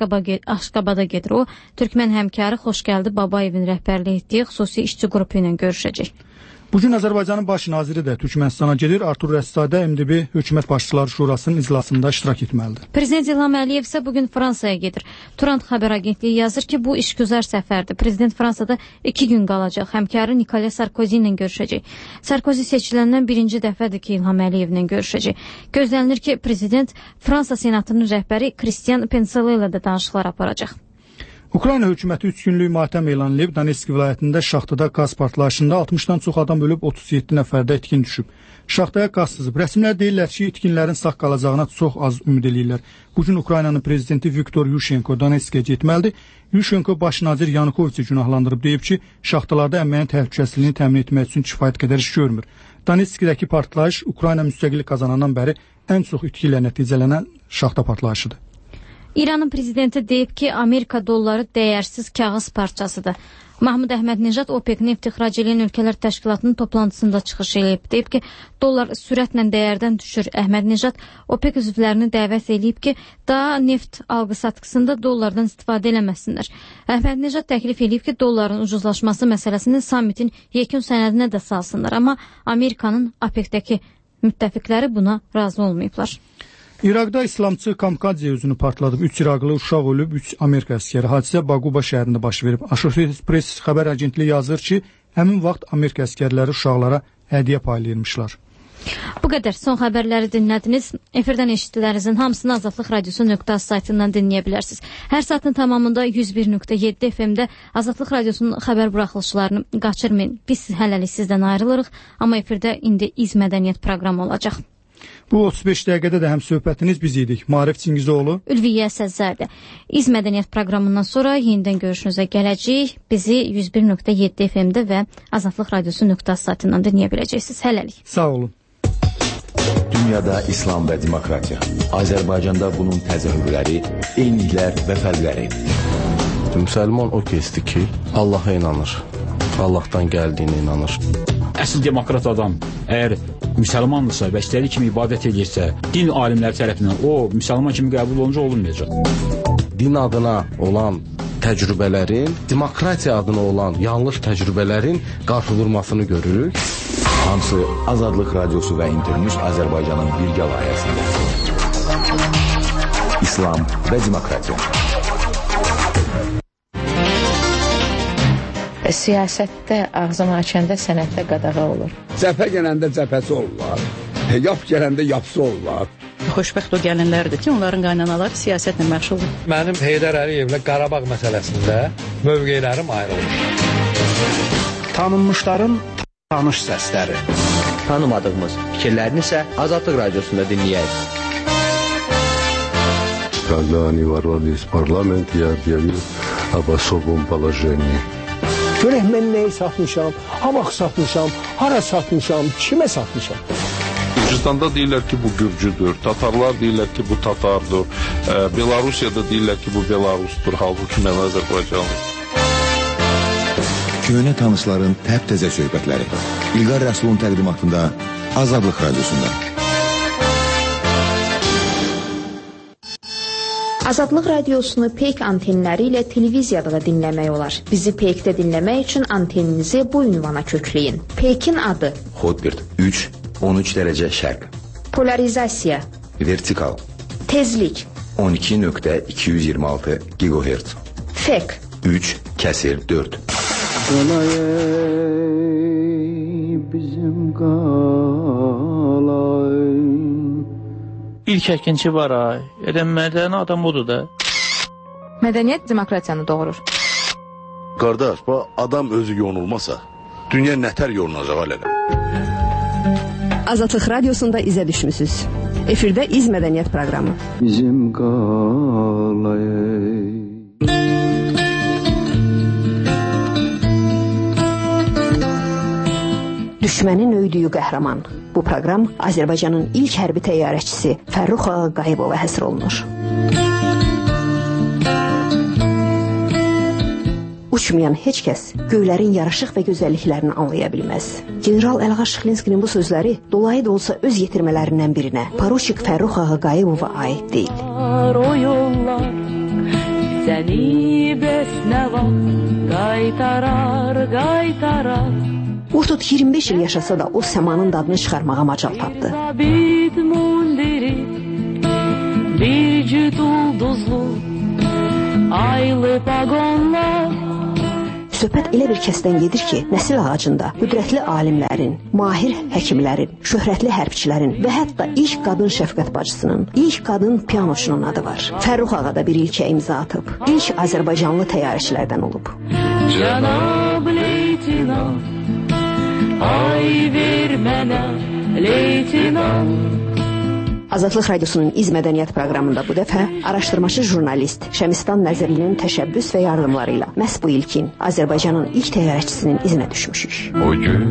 Aşqabada gedir. O, Türkmən həmkarı Xoşgəldi Babayevin rəhbərlik etdiyi xüsusi işçi qrupu ilə görüşəcək. Bugün Azərbaycanın baş naziri də Türkmənistana gedir. Artur Rəssadə M D B Hökumət Başçıları Şurasının iclasında iştirak etməlidir. Prezident İlham Əliyev isə bugün Fransaya gedir. Turan Xəbər Agentliyi yazır ki, bu işgüzar səfərdir. Prezident Fransada iki gün qalacaq. Həmkarı Nicolas Sarkozy ilə görüşəcək. Sarkozy seçiləndən birinci dəfədir ki, İlham Əliyevlə görüşəcək. Gözlənilir ki, prezident Fransa Senatının rəhbəri Christian Penselə ilə də danışıqlar aparacaq. Ukrayna hökuməti üç günlük matəm elan edib. Donetsk vilayətində şaxtada qaz partlayışında altmışdan çox adam ölüb, otuz yeddi nəfərdə itkin düşüb. Şaxtaya qaz sızıb. Rəsmilər deyirlər ki, itkinlərin sağ qalacağına çox az ümid eləyirlər. Bugün Ukraynanın prezidenti Viktor Yushchenko Donetskə getməlidir. Yushchenko baş nazir Yanukoviçi günahlandırıb, deyib ki, şaxtalarda əməyin təhlükəsizliyini təmin etmək üçün kifayət qədər iş görmür. Donetskdəki partlayış Ukrayna müstəqillik qazanandan bəri ən çox itki ilə nəticələnən şaxta partlayışıdır. İranın prezidenti deyib ki, Amerika dolları dəyərsiz kağız parçasıdır. Mahmud Əhmədnejad OPEC neft ixrac edən ölkələr təşkilatının toplantısında çıxış edib. Deyib ki, dollar sürətlə dəyərdən düşür. Əhmədnejad OPEC üzvlərini dəvət edib ki, daha neft alqı-satqısında dollardan istifadə eləməsinlər. Əhmədnejad təklif edib ki, dolların ucuzlaşması məsələsini sammitin yekun sənədinə də salsınlar. Amma Amerikanın OPEC-dəki müttəfiqləri buna razı olmayıblar. İraqda İslamçı Kamkadze özünü partladıb. üç İraqlı uşaq ölüb, üç Amerika əskəri. Hadisə Baquba şəhərində baş verib. Associated Press xəbər agentliyi yazır ki, həmin vaxt Amerika əskərləri uşaqlara hədiyyə paylayırmışlar. Bu qədər son xəbərləri dinlədiniz. Efirdən eşitdiklərinizin hamısını Azadlıq Radiosu nöqtə az saytından dinləyə bilərsiniz. Hər saatın tamamında yüz bir nöqtə yeddi F M-də Azadlıq Radiosunun xəbər buraxılışlarını qaçırmayın. Biz hələlik sizdən ayrılırıq, amma efirdə indi İz Mədəniyyət proqramı olacaq. Bu otuz beş dəqiqədə də həm söhbətiniz biz idik. Maarif Çingizoğlu, Ülviyə Səzzərdə. İz Mədəniyyət proqramından sonra yenidən görüşünüzə gələcəyik. Bizi yüz bir nöqtə yeddi F M-də və Azadlıq Radiosu nöqtə az saytından dinləyə biləcəksiniz. Hələlik. Sağ olun. Dünyada İslam və demokratiya. Azərbaycanda bunun təzahürləri, eyniliklər və fərqləri. Müsəlman o kəsdir ki, Allaha inanır. Allahdan gəldiyinə inanır. Əsl demokrat adam əgər müsəlmandırsa və istədiyi kimi ibadət edirsə, din alimləri tərəfindən o müsəlman kimi qəbul olunca olunmayacaq. Din adına olan təcrübələrin, demokratiya adına olan yanlış təcrübələrin qarşı vurmasını görürük. Hamısı Azadlıq Radiosu və İnternews Azərbaycanın birgə layihəsində. İslam və demokratiya. Siyasətdə ağzını açanda sənətdə qadağa olur. Cəbhə gələndə cəbhəsi olurlar, yap gələndə yapsı olurlar. Xoşbəxt o gələnlərdir ki, onların qaynanaları siyasətlə məşğuldur. Mənim Heydər Əliyevlə Qarabağ məsələsində mövqelərim ayrılır. Tanınmışların tanış səsləri. Tanımadığımız fikirlərini isə Azadlıq Radiosunda dinləyək. когда они ворвались в парламент, я объявил об особом положении. Görək mən nəyi satmışam, hamaq satmışam, hara satmışam, kimə satmışam. Gürcüstanda deyirlər ki, bu Gürcüdür, Tatarlar deyirlər ki, bu Tatardır, e, Belarusiyada deyirlər ki, bu Belarusdur, halbuki mən Azərbaycanlıyım. Köhnə tanışların təp-təzə söhbətləri. İlqar Rəsulun təqdimatında Azadlıq Radiosunda. Azadlıq Radiosunu Peyk antenləri ilə televiziyada da dinləmək olar. Bizi Peykdə dinləmək üçün anteninizi bu ünvana kökləyin. Peykin adı: Hotbird üç on üç dərəcə şərq. Polarizasiya: Vertikal. Tezlik: on iki nöqtə iki yüz iyirmi altı gigahertz. Fek: üç kəsir dörd. Qalay bizim qalay. İlk əkinçi var ay. Elə mədəni adam odur da. Mədəniyyət demokratiyanı doğurur. Qardaş, bu adam özü yonulmasa, dünya nətər yolunacaq alələ? Azadlıq Radiosunda izə düşmüsünüz. Efirdə İz Mədəniyyət proqramı. Bizim qalay. Düşmənin öydüyü qəhrəman. Bu proqram Azərbaycanın ilk hərbi təyyarəçisi Fərrux Ağayevova həsr olunur. Uçmayan heç kəs göylərin yaraşıq və gözəlliklərini anlaya bilməz. General Əlğa Şıxlinskinin bu sözləri dolayı da olsa öz yetirmələrindən birinə, Poruçik Fərrux Ağayevova aid deyil. O yollar səni bəs nə vaxt qaytarar, qaytarar. Vurtut iyirmi beş il yaşasa da o səmanın dadını çıxarmağa macal tapdı. Bir cüt ulduzlu aylı pagonlar. Söhbət elə bir kəsdən gedir ki, nəsil ağacında qüdrətli alimlərin, mahir həkimlərin, şöhrətli hərbçilərin və hətta ilk qadın şəfqət bacısının, ilk qadın pianoçunun adı var. Fərrux ağa da bir ilkə imza atıb. İlk Azərbaycanlı təyyarəçilərdən olub. Cənab leytinant, ay ver mənə leytinant. Azadlıq Radiosunun İz Mədəniyyət proqramında bu dəfə araşdırmacı jurnalist Şəmistan Nəzərlinin təşəbbüs və yardımları ilə məhz bu ilkin Azərbaycanın ilk təyyarəçisinin izinə düşmüşük. O gün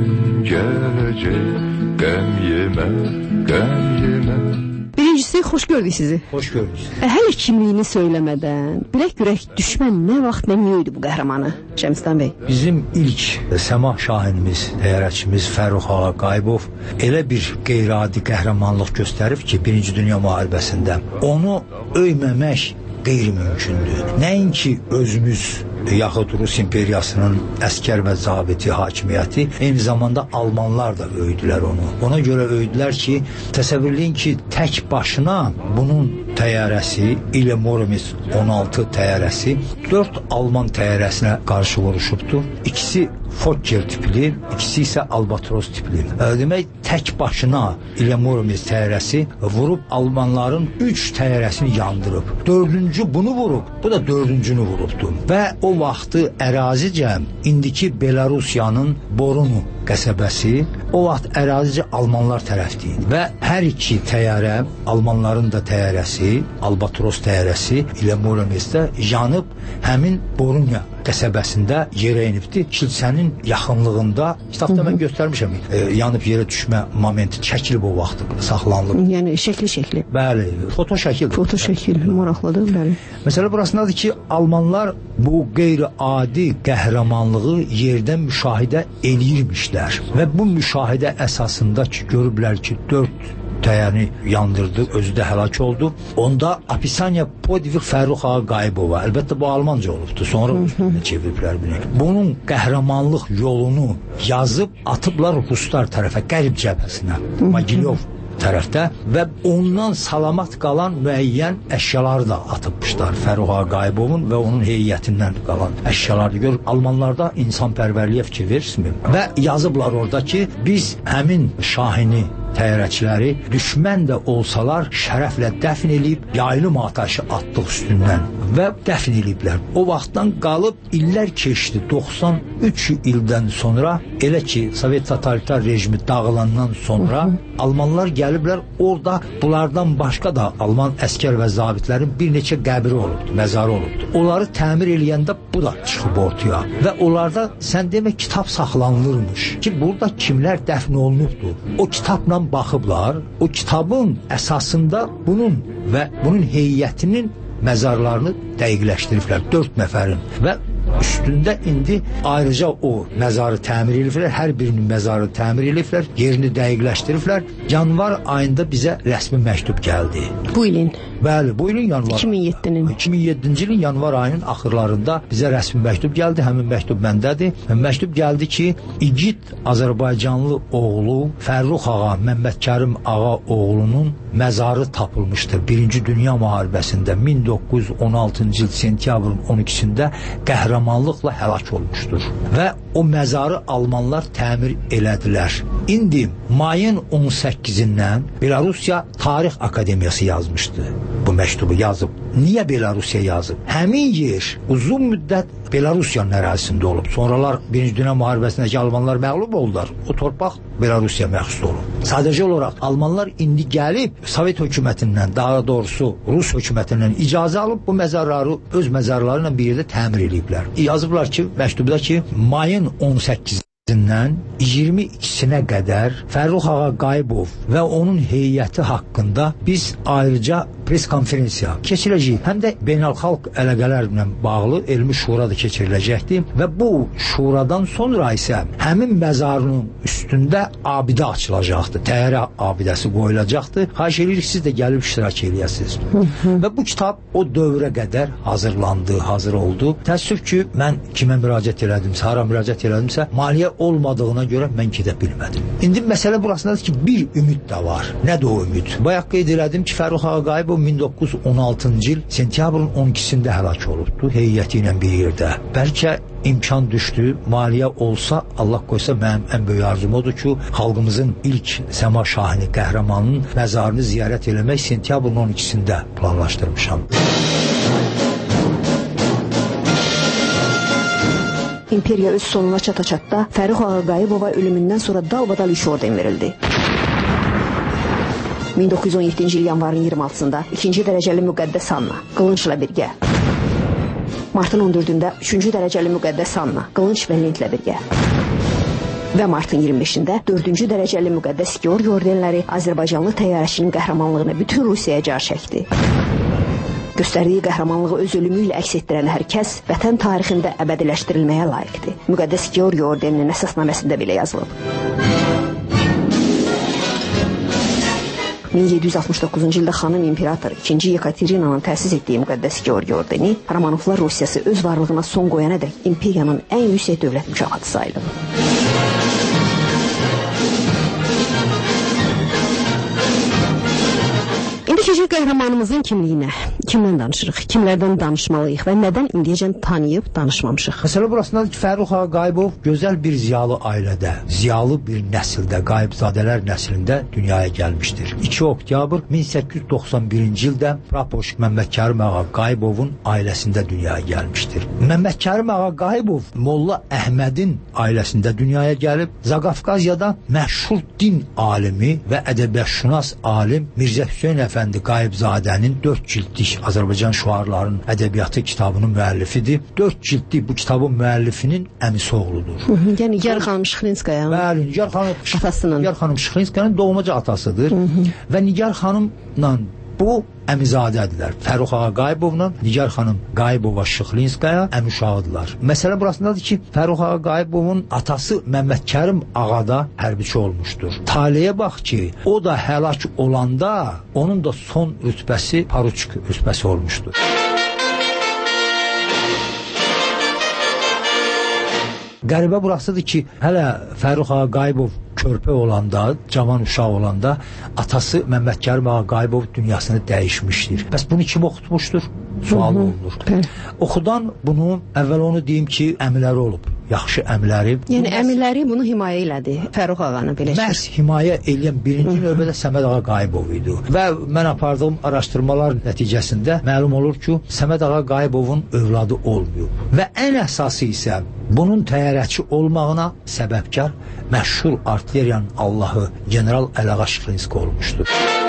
gələcək, qəm yemə, qəm yemə. Birincisi, xoş gördük sizi. Xoş gördük. Hələ kimliyini söyləmədən, bilək-görək düşmən nə vaxt, nə niyə idi bu qəhrəmanı? Şəmistan bəy. Bizim ilk səmah şahinimiz, təyyarəçimiz Fərrux Ağayevov elə bir qeyri-adi qəhrəmanlıq göstərib ki, Birinci Dünya müharibəsində onu öyməmək qeyri-mümkündür. Nəinki özümüz yaxud Rus imperiyasının əskər və zabiti hakimiyyəti, eyni zamanda Almanlar da öydülər onu. Ona görə öydülər ki, təsəvvürləyin ki, tək başına bunun təyyarəsi, İle Muromets on altı təyyarəsi dörd Alman təyyarəsinə qarşı vuruşubdur. İkisi Fokker tipli, ikisi isə Albatros tipli. Demək, tək başına İle Muromets təyyarəsi vurub Almanların üç təyyarəsini yandırıb. Dördüncü bunu vurub, bu da dördüncünü vurubdur. Və o vaxtı ərazicə indiki Belarusiyanın Borunu qəsəbəsi o vaxt ərazicə Almanlar tərəfdir. Və hər iki təyyarə, Almanların da təyyarəsi, Albatros təyyarəsi İle Murometsdə yanıb həmin Borunya qəsəbəsində yerə inibdir. Kilsənin yaxınlığında, kitabda mən göstərmişəm, e, yanıb yerə düşmə momenti çəkilib o vaxt, saxlanılıb. Yəni şəkli-şəkli. Bəli, foto şəkil. Foto şəkil, maraqlıdır, bəli. Məsələ burasındadır ki, Almanlar bu qeyri-adi qəhrəmanlığı yerdən müşahidə eləyirmişlər. Və bu müşahidə əsasında ki, görüblər ki, dörd təyyarəni yandırdı, özü də həlak oldu. Onda Apisaniya Podvig Fərrux Ağayevova, əlbəttə bu Almanca olubdu, sonra üstünə çeviriblər bunu. Bunun qəhrəmanlıq yolunu yazıb atıblar Ruslar tərəfə, qərb cəbhəsinə, Mogilyov tərəfdə və ondan salamat qalan müəyyən əşyaları da atıbmışlar. Fərrux Ağayevovun və onun heyətindən qalan əşyaları görüb. Almanlarda insanpərvərliyə fikir verirsinmi? Və yazıblar orada ki, biz həmin şahini təyyarəçiləri düşmən də olsalar şərəflə dəfn eləyib, yaylım atəşi atdıq üstündən və dəfn eləyiblər. O vaxtdan qalıb illər keçdi. doxsan üç ildən sonra, elə ki Sovet totalitar rejimi dağılandan sonra Hı -hı. Almanlar gəliblər, orada bunlardan başqa da Alman əskər və zabitlərin bir neçə qəbri olubdu, məzarı olubdu. Onları təmir eləyəndə bu da çıxıb ortaya və onlarda sən demə kitab saxlanılırmış ki, burada kimlər dəfn olunubdu. O kitabla baxıblar, o kitabın əsasında bunun və bunun heyətinin məzarlarını dəqiqləşdiriblər, dörd nəfərin və üstündə indi ayrıca o məzarı təmir ediblər, hər birinin məzarı təmir ediblər, yerini dəqiqləşdiriblər. Yanvar ayında bizə rəsmi məktub gəldi. Bu ilin? Bəli, bu ilin yanvar. iki min yeddinin. iki min yeddinci ilin yanvar ayının axırlarında bizə rəsmi məktub gəldi. Həmin məktub məndədir. Məktub gəldi ki, igid Azərbaycanlı oğlu Fərrux ağa, Məmmədkərim ağa oğlunun məzarı tapılmışdır. Birinci Dünya müharibəsində min doqquz yüz on altıncı il sentyabrın on ikisində qəhrəmanlıqla həlak olmuşdur. Və o məzarı Almanlar təmir elədilər. İndi mayın on səkkizindən Belarusiya Tarix Akademiyası yazmışdı. Bu məktubu yazıb. Niyə Belarusiya yazıb? Həmin yer uzun müddət Belarusiyanın ərazisində olub. Sonralar Birinci Dünya müharibəsindəki Almanlar məğlub oldular. O torpaq Belarusiya məxsus olub. Sadəcə olaraq Almanlar indi gəlib Sovet hökumətindən, daha doğrusu Rus hökumətindən icazə alıb bu məzarları öz məzarları ilə bir yerdə təmir ediblər. Yazıblar ki, məktubda ki, mayın on səkkizindən iyirmi ikisinə qədər Fərrux ağa Qayıbov və onun heyəti haqqında biz ayrıca pres konferensiya keçirəcəyik. Həm də beynəlxalq əlaqələrlə bağlı elmi şura da keçiriləcəkdir və bu şuradan sonra isə həmin məzarının üstündə abidə açılacaqdır. Təyyarə abidəsi qoyulacaqdır. Xahiş edirik siz də gəlib iştirak eləyəsiniz. Və bu kitab o dövrə qədər hazırlandı, hazır oldu. Təəssüf ki, mən kimə müraciət elədimsə, hara müraciət elədimsə, maliyyə olmadığına görə mən gedə bilmədim. İndi məsələ burasındadır ki, bir ümid də var. Nədir o ümid? Bayaq qeyd elədim ki, Fərrux ağa Qayıbov min doqquz yüz on altıncı il sentyabrın on ikisində həlak olubdu, heyəti ilə bir yerdə. Bəlkə imkan düşdü, maliyyə olsa, Allah qoysa mənim ən böyük arzum odur ki, xalqımızın ilk Səma Şahini qəhrəmanının məzarını ziyarət eləmək sentyabrın on ikisində planlaşdırmışam. İmperiya öz sonuna çata-çatda Fərrux ağa Qayıbova ölümündən sonra dalbadal iş orden verildi. min doqquz yüz on yeddinci il yanvarın iyirmi altısında ikinci dərəcəli müqəddəs Anna qılınçla birgə. Martın on dördündə üçüncü dərəcəli müqəddəs Anna qılınç və lentlə birgə. Və martın iyirmi beşində dördüncü dərəcəli müqəddəs Georgi ordenləri Azərbaycanlı təyyarəçinin qəhrəmanlığını bütün Rusiyaya car çəkdi. Göstərdiyi qəhrəmanlığı öz ölümü ilə əks etdirən hər kəs vətən tarixində əbədiləşdirilməyə layiqdir. Müqəddəs Georgi ordeninin əsasnaməsində belə yazılıb. min yeddi yüz altmış doqquzuncu ildə xanım imperator ikinci Yekaterinanın təsis etdiyi müqəddəs Georgi ordeni Romanovlar Rusiyası öz varlığına son qoyana dək imperiyanın ən yüksək dövlət mükafatı sayılıb. İndi keçək qəhrəmanımızın kimliyinə. Kimdən danışırıq? Kimlərdən danışmalıyıq və nədən indiyəcən tanıyıb danışmamışıq? Məsələ burasındadır ki, Fərrux ağa Qayıbov gözəl bir ziyalı ailədə, ziyalı bir nəsildə, Qayıbzadələr nəslində dünyaya gəlmişdir. iki oktyabr min səkkiz yüz doxsan birinci ildə Prapoşk Məmmədkərim ağa Qayıbovun ailəsində dünyaya gəlmişdir. Məmmədkərim ağa Qayıbov Molla Əhmədin ailəsində dünyaya gəlib, Zaqafqaziyada məşhur din alimi və ədəbiyyatşünas alim Mirzə Hüseyn Əfəndi Qayıbzadənin dörd cildlik Azərbaycan şüarlarının ədəbiyyatı kitabının müəllifidir. dörd cildlik bu kitabın müəllifinin əmisi oğludur. Hı -hı. Yəni Nigar xanım Şıxlinskaya. Bəli, Nigar xanım atasının. Nigar xanım Şıxlinskayanın doğmaca atasıdır. Hı -hı. Və Nigar xanımla bu əmizadədirlər. Fərrux ağa Qayıbovla Nigar xanım Qayıbova Şıxlinskaya əmi uşağıdırlar. Məsələ burasındadır ki, Fərrux ağa Qayıbovun atası Məmmədkərim ağa da hərbiçi olmuşdur. Taleyə bax ki, o da həlak olanda onun da son rütbəsi paruçk rütbəsi olmuşdur. Qəribə burasıdır ki, hələ Fərrux ağa Qayıbov körpə olanda, cavan uşaq olanda atası Məmmədkərim ağa Qayıbov dünyasını dəyişmişdir. Bəs bunu kim oxutmuşdur? Sual olunur. Oxudan bunu, əvvəl onu deyim ki, əmiləri olub. yaxşı əmləri. Yəni əmirləri bunu himayə elədi, Fərux ağanı belə. Məhz himayə eləyən birinci növbədə Səməd ağa Qayıbov idi. Və mən apardığım araşdırmalar nəticəsində məlum olur ki, Səməd ağa Qayıbovun övladı olmayıb. Və ən əsası isə bunun təyyarəçi olmağına səbəbkar məşhur artilleriyanın Allahı General Əlağa Şıxlinski olmuşdur.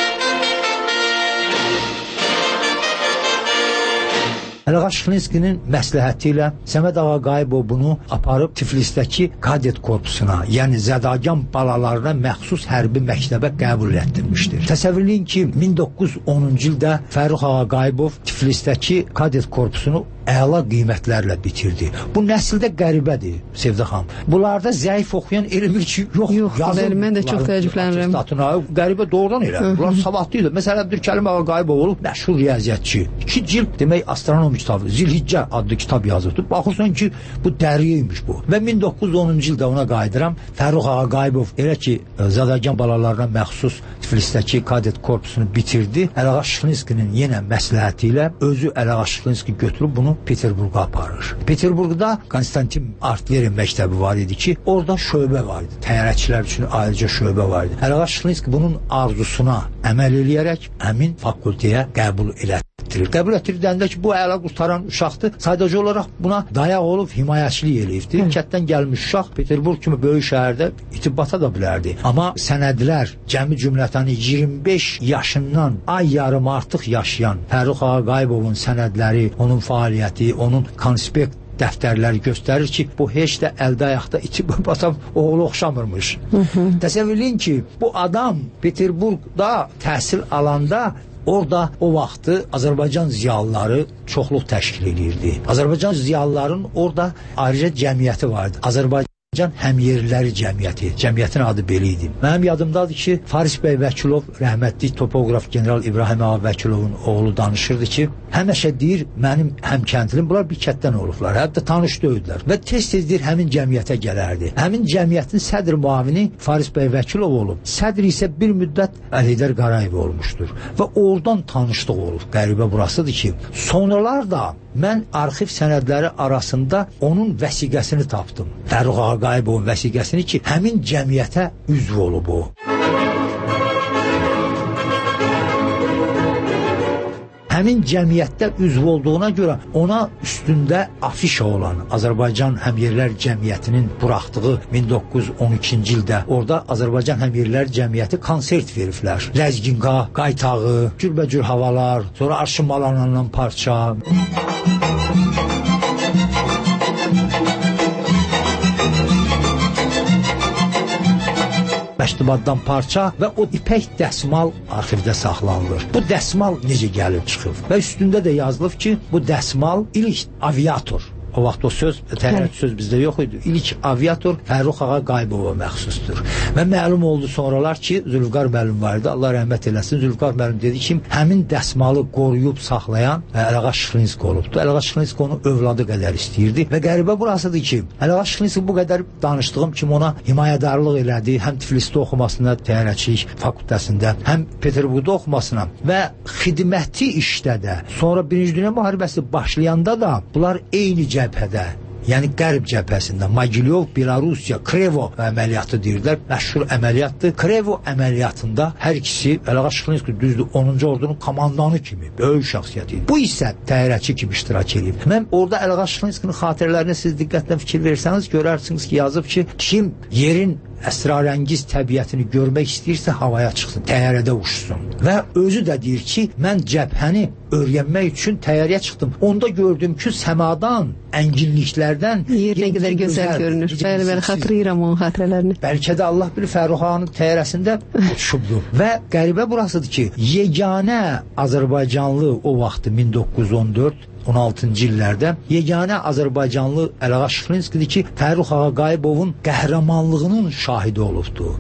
Əlağa Şıxlinskinin məsləhəti ilə Səməd ağa Qayıbov bunu aparıb Tiflisdəki kadet korpusuna, yəni zədagan balalarına məxsus hərbi məktəbə qəbul etdirmişdir. Təsəvvürləyin ki, min doqquz yüz onuncu ildə Fərux ağa Qayıbov Tiflisdəki kadet korpusunu əla qiymətlərlə bitirdi. Bu nəsildə qəribədir, Sevdə xanım. Bunlarda zəif oxuyan elmir ki, yox, yox yazın. Mən də çox təəccüblənirəm. Qəribə doğrudan elə. Bunlar savadlı idi. Məsələn, Əbdülkərim ağa Qayıbov olub məşhur riyaziyyatçı. İki cild demək astronomi kitabı, Zilhiccə adlı kitab yazıbdı. Baxırsan ki, bu dəriymiş bu. Və min doqquz yüz onuncu ildə ona qayıdıram. Fərux ağa Qayıbov elə ki, zədagan balalarına məxsus Tiflisdəki kadet korpusunu bitirdi. Əlağa Şıxlinskinin yenə məsləhəti ilə özü Əlağa Şıxlinski götürüb bunu Peterburqa aparır. Peterburqda Konstantin Artilleriya məktəbi var idi ki, orada şöbə var idi. Təyyarəçilər üçün ayrıca şöbə var idi. Əlağa Şıxlinski bunun arzusuna əməl eləyərək həmin fakültəyə qəbul elətdirir. Qəbul etdirdəndə ki, bu əla qurtaran uşaqdır. Sadəcə olaraq buna dayaq olub himayəçilik eləyibdir. Kətdən gəlmiş uşaq Peterburq kimi böyük şəhərdə itibata da bilərdi. Amma sənədlər cəmi cümlətəni iyirmi beş yaşından ay yarım artıq yaşayan Fərux ağa Qayıbovun sənədləri, onun fəaliyyəti, onun konspekt dəftərləri göstərir ki, bu heç də əldə ayaqda itib batan oğlu oxşamırmış. Təsəvvürləyin ki, bu adam Peterburqda təhsil alanda orada o vaxtı Azərbaycan ziyalıları çoxluq təşkil edirdi. Azərbaycan ziyalıların orada ayrıca cəmiyyəti vardı. Azərbaycan Həmyerliləri Cəmiyyəti. Cəmiyyətin adı belə idi. Mənim yadımdadır ki, Faris bəy Vəkilov, rəhmətli topoqraf general İbrahim ağa Vəkilovun oğlu danışırdı ki, həmişə deyir, mənim həmkəndlim, bunlar bir kətdən olublar, hətta tanış döyüdülər və tez-tez deyir, həmin cəmiyyətə gələrdi. Həmin cəmiyyətin sədr müavini Faris bəy Vəkilov olub, sədr isə bir müddət Əlidər Qarayev olmuşdur və oradan tanışlıq olub. Qəribə burasıdır ki, sonralar da mən arxiv sənədləri arasında onun vəsiqəsini tapdım. Fərux ağa Qayıbovun vəsiqəsini ki, həmin cəmiyyətə üzv olub o. Həmin cəmiyyətdə üzv olduğuna görə ona üstündə afişa olan Azərbaycan Həmyerlər Cəmiyyətinin buraxdığı min doqquz yüz on ikinci ildə orada Azərbaycan Həmyerlər Cəmiyyəti konsert veriblər. Ləzginqa, qaytağı, cürbəcür havalar, sonra arşınmalarla parça. Məktubaddan parça və o ipək dəsmal arxivdə saxlanılır. Bu dəsmal necə gəlib çıxıb? Və üstündə də yazılıb ki, bu dəsmal ilk aviator. O vaxt o söz, təhrif söz bizdə yox idi. İlk aviator Fərux ağa Qayıbova məxsusdur. Və məlum oldu sonralar ki, Zülfüqar müəllim var idi, Allah rəhmət eləsin. Zülfüqar müəllim dedi ki, həmin dəsmalı qoruyub saxlayan Əlağa Şıxlinski olubdu. Əlağa Şıxlinski onu övladı qədər istəyirdi və qəribə burasıdır ki, Əlağa Şıxlinski bu qədər danışdığım kimi ona himayədarlıq elədi, həm Tiflisdə oxumasına, təyyarəçilik fakültəsində, həm Peterburqda oxumasına və xidməti işdə də, sonra Birinci Dünya müharibəsi başlayanda da bunlar eyni cəbhədə, yəni qərb cəbhəsində Mogilyov, Belarusiya, Krevo əməliyyatı deyirlər, məşhur əməliyyatdır. Krevo əməliyyatında hər ikisi Əlağa Şıxlinski düzdür onuncu ordunun komandanı kimi böyük şəxsiyyət idi. Bu isə təyyarəçi kimi iştirak edib. Mən orada Əlağa Şıxlinskinin xatirələrinə siz diqqətlə fikir versəniz görərsiniz ki, yazıb ki, kim yerin əsrarəngiz təbiətini görmək istəyirsə havaya çıxsın, təyyarədə uçsun. Və özü də deyir ki, mən cəbhəni öyrənmək üçün təyyarəyə çıxdım. Onda gördüm ki, səmadan, ənginliklərdən yer nə qədər gözəl görünür. Bəli, bəli, xatırlayıram onun xatirələrini. Bəlkə də Allah bilir Fərux ağanın təyyarəsində uçubdu. Və qəribə burasıdır ki, yeganə Azərbaycanlı o vaxtı min doqquz yüz on dörd on altıncı illərdə yeganə Azərbaycanlı Əlağa Şıxlinskidir ki, Fərux ağa Qayıbovun qəhrəmanlığının şahidi olubdu.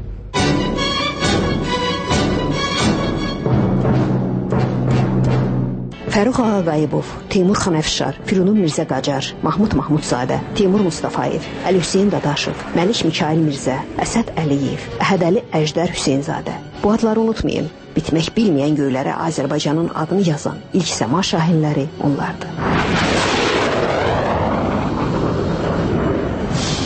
Fərux ağa Qayıbov, Teymur Xanəfşar, Firunun Mirzə Qacar, Mahmud Mahmudzadə, Teymur Mustafayev, Əli Hüseyin Dadaşov, Məlik Mikail Mirzə, Əsəd Əliyev, Əhədəli Əjdər Hüseynzadə. Bu adları unutmayın. Bitmək bilməyən göylərə Azərbaycanın adını yazan ilk səma şahinləri onlardır.